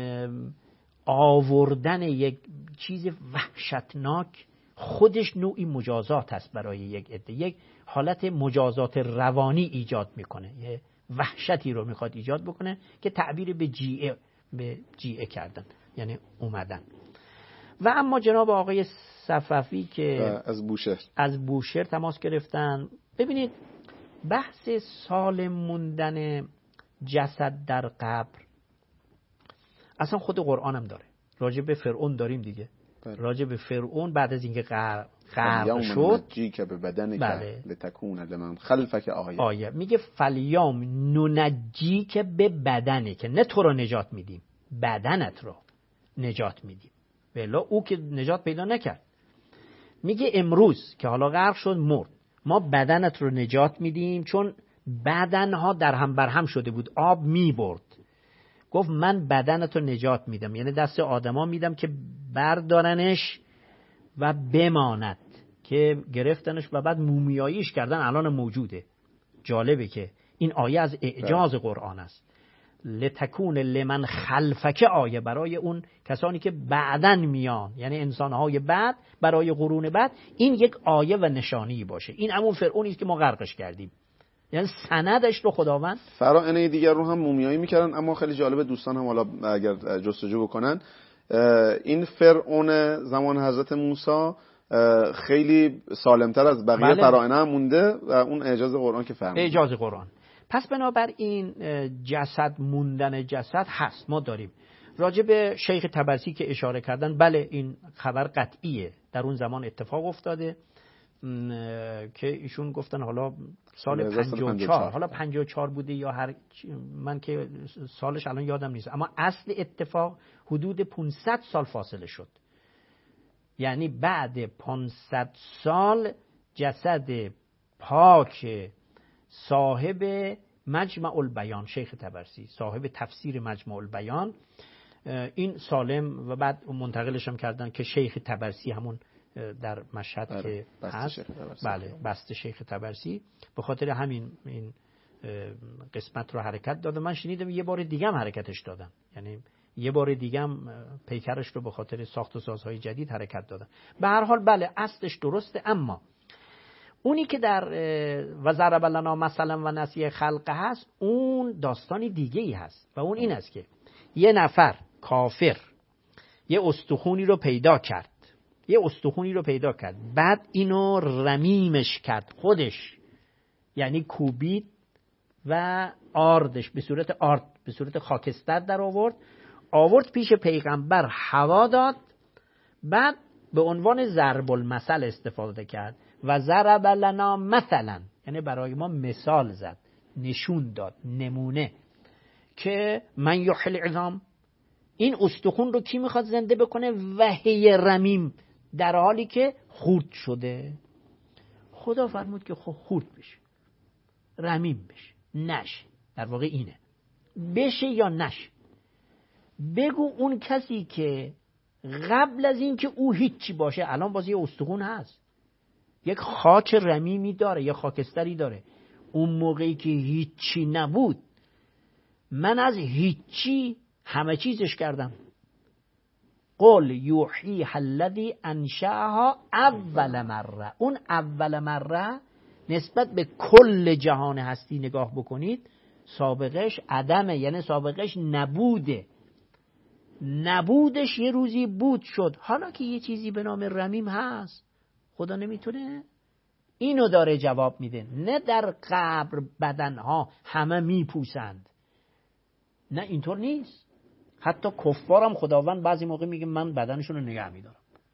آوردن یک چیز وحشتناک، خودش نوعی مجازات است برای یک عده، یک حالت مجازات روانی ایجاد میکنه، یه وحشتی رو میخواد ایجاد بکنه که تعبیر به جیعه کردن، یعنی اومدن. و اما جناب آقای صفوی که از بوشهر تماس گرفتن، ببینید بحث سالم موندن جسد در قبر اصلا خود قرآن هم داره. راجع به فرعون داریم دیگه. راجع به فرعون بعد از اینکه غرق شد که به بدن که لتکون لمن خلفک آیه میگه فلیام ننجی که به بدنه، که نه تو رو نجات میدیم، بدنت رو نجات میدیم. ولی او که نجات پیدا نکرد، میگه امروز که حالا غرق شد مرد، ما بدنت رو نجات میدیم، چون بدنها در هم بر هم شده بود، آب میبرد. گفت من بدنت رو نجات میدم، یعنی دست آدما میدم که بردارنش و بماند، که گرفتنش و بعد مومیاییش کردن، الان موجوده. جالبه که این آیه از اعجاز قرآن است. لتکون لمن خلفک آیه، برای اون کسانی که بعدن میان، یعنی انسانهای بعد، برای قرون بعد این یک آیه و نشانی باشه. این همون فرعونی است که ما غرقش کردیم، یعنی سندش رو خداوند. فرائض دیگر رو هم مومیایی میکردن. اما خیلی جالبه دوستان هم حالا اگر جستجو بکنن، این فرعون زمان حضرت موسی خیلی سالمتر از بقیه فرائض هم مونده و اون اعجاز قرآن که فرمود. اعجاز قرآن. پس بنابراین جسد، موندن جسد هست، ما داریم. راجع به شیخ طبرسی که اشاره کردن، بله این خبر قطعیه، در اون زمان اتفاق افتاده که ایشون گفتن حالا سال 54، حالا 54 بوده یا هر، من که سالش الان یادم نیست، اما اصل اتفاق حدود 500 سال فاصله شد. یعنی بعد 500 سال جسد پاک صاحب مجمع البیان، شیخ طبرسی صاحب تفسیر مجمع البیان، این سالم و بعد منتقلش هم کردن که شیخ طبرسی همون در مشهد که هست، بله بسته شیخ طبرسی، به خاطر همین این قسمت رو حرکت داده. من شنیدم یه بار دیگه هم حرکتش دادن، یعنی یه بار دیگه هم پیکرش رو به خاطر ساخت و سازهای جدید حرکت دادن. به هر حال بله اصلش درسته، اما اونی که در و ضرب لنا مثلا و نسی خلقه هست، اون داستانی دیگه ای هست و اون این است که یه نفر کافر یه استخونی رو پیدا کرد، بعد اینو رمیمش کرد خودش، یعنی کوبید و آردش به صورت به صورت خاکستر در آورد پیش پیغمبر هوا داد، بعد به عنوان ضرب المثل استفاده کرد و ضرب لنا مثلا، یعنی برای ما مثال زد، نشون داد، نمونه که من یحیی العظام، این استخون رو کی میخواد زنده بکنه؟ و هی رمیم، در حالی که خورد شده. خدا فرمود که خورد بشه، رمیم بشه، نشه. در واقع اینه، بشه یا نشه. بگو اون کسی که قبل از این که او هیچی باشه، الان باز یه استخون هست، یک خاک رمیمی داره، یا خاکستری داره، اون موقعی که هیچی نبود، من از هیچی همه چیزش کردم. قل یحیی الذی انشأها اول مره. اون اول مره نسبت به کل جهان هستی نگاه بکنید، سابقش عدمه، یعنی سابقش نبوده، نبودش یه روزی بود شد. حالا که یه چیزی به نام رمیم هست، خدا نمیتونه؟ اینو داره جواب میده. نه در قبر بدنها همه میپوسند، نه اینطور نیست. حتی کفارم خداوند بعضی موقع میگه من بدنشون رو نگه میدارم.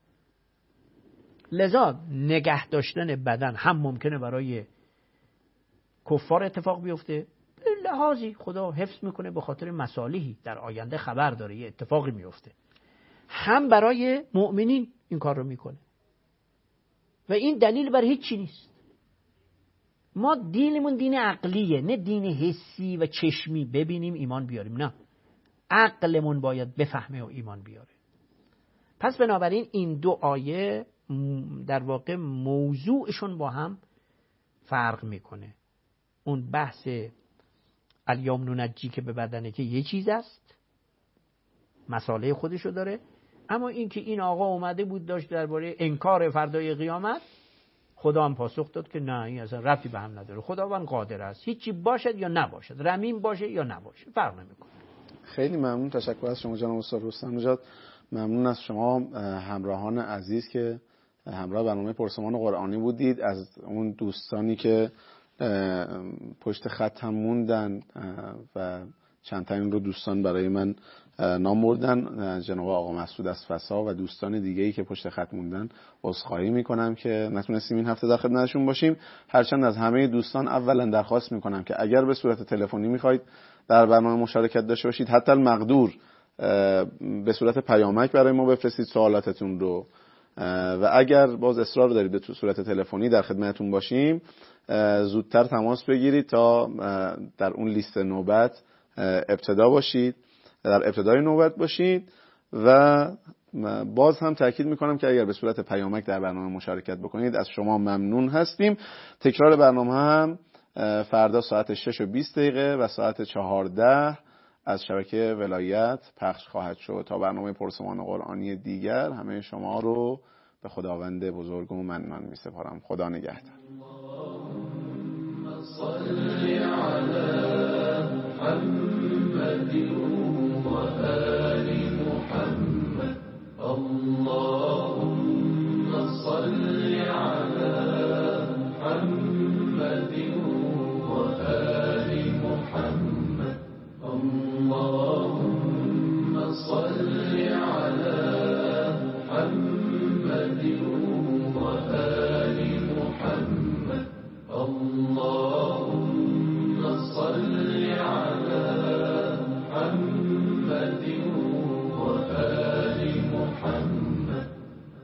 لذا نگه داشتن بدن هم ممکنه برای کفار اتفاق بیفته، لحاظی خدا حفظ میکنه به خاطر مصالحی در آینده خبر داره یه اتفاقی میفته، هم برای مؤمنین این کار رو میکنه و این دلیل بر هیچی نیست. ما دینمون دین عقلیه، نه دین حسی و چشمی ببینیم ایمان بیاریم، نه، عقلمون باید بفهمه و ایمان بیاره. پس بنابراین این دو آیه در واقع موضوعشون با هم فرق میکنه. اون بحث الیوم ننجی که به بدنه که یه چیز است، مسئله خودشو داره، اما این که این آقا اومده بود داشت درباره انکار فردای قیامت، خدا هم پاسخ داد که نه، این اصلا ربطی به هم نداره، خداوند قادر است، هیچی باشد یا نباشد، رمیم باشه یا نباشه، فرق نمیکنه. خیلی ممنون، تشکر از شما جناب استاد رستم نژاد. ممنون از شما همراهان عزیز که همراه برنامه پرسمان قرآنی بودید. از اون دوستانی که پشت خط هم موندن و چند تایین رو دوستان برای من نام بردن، جناب آقا مسعود از فسا و دوستان دیگه‌ای که پشت خط موندن، عذرخواهی میکنم که نتونستیم این هفته در خدمتشون باشیم. هرچند از همه دوستان اولا درخواست میکنم که اگر به صورت تلفنی میخواید در برنامه مشارکت داشته باشید، حتی المقدور به صورت پیامک برای ما بفرستید سوالاتتون رو، و اگر باز اصرار دارید به صورت تلفنی در خدمتتون باشیم، زودتر تماس بگیرید تا در اون لیست نوبت ابتدا باشید، در ابتدای نوبت باشید. و باز هم تاکید میکنم که اگر به صورت پیامک در برنامه مشارکت بکنید از شما ممنون هستیم. تکرار برنامه هم فردا ساعت 6:20 و ساعت 14 از شبکه ولایت پخش خواهد شد. تا برنامه پرسمان قرآنی دیگر همه شما رو به خداوند بزرگ و منان می‌سپارم. خدا نگهدار.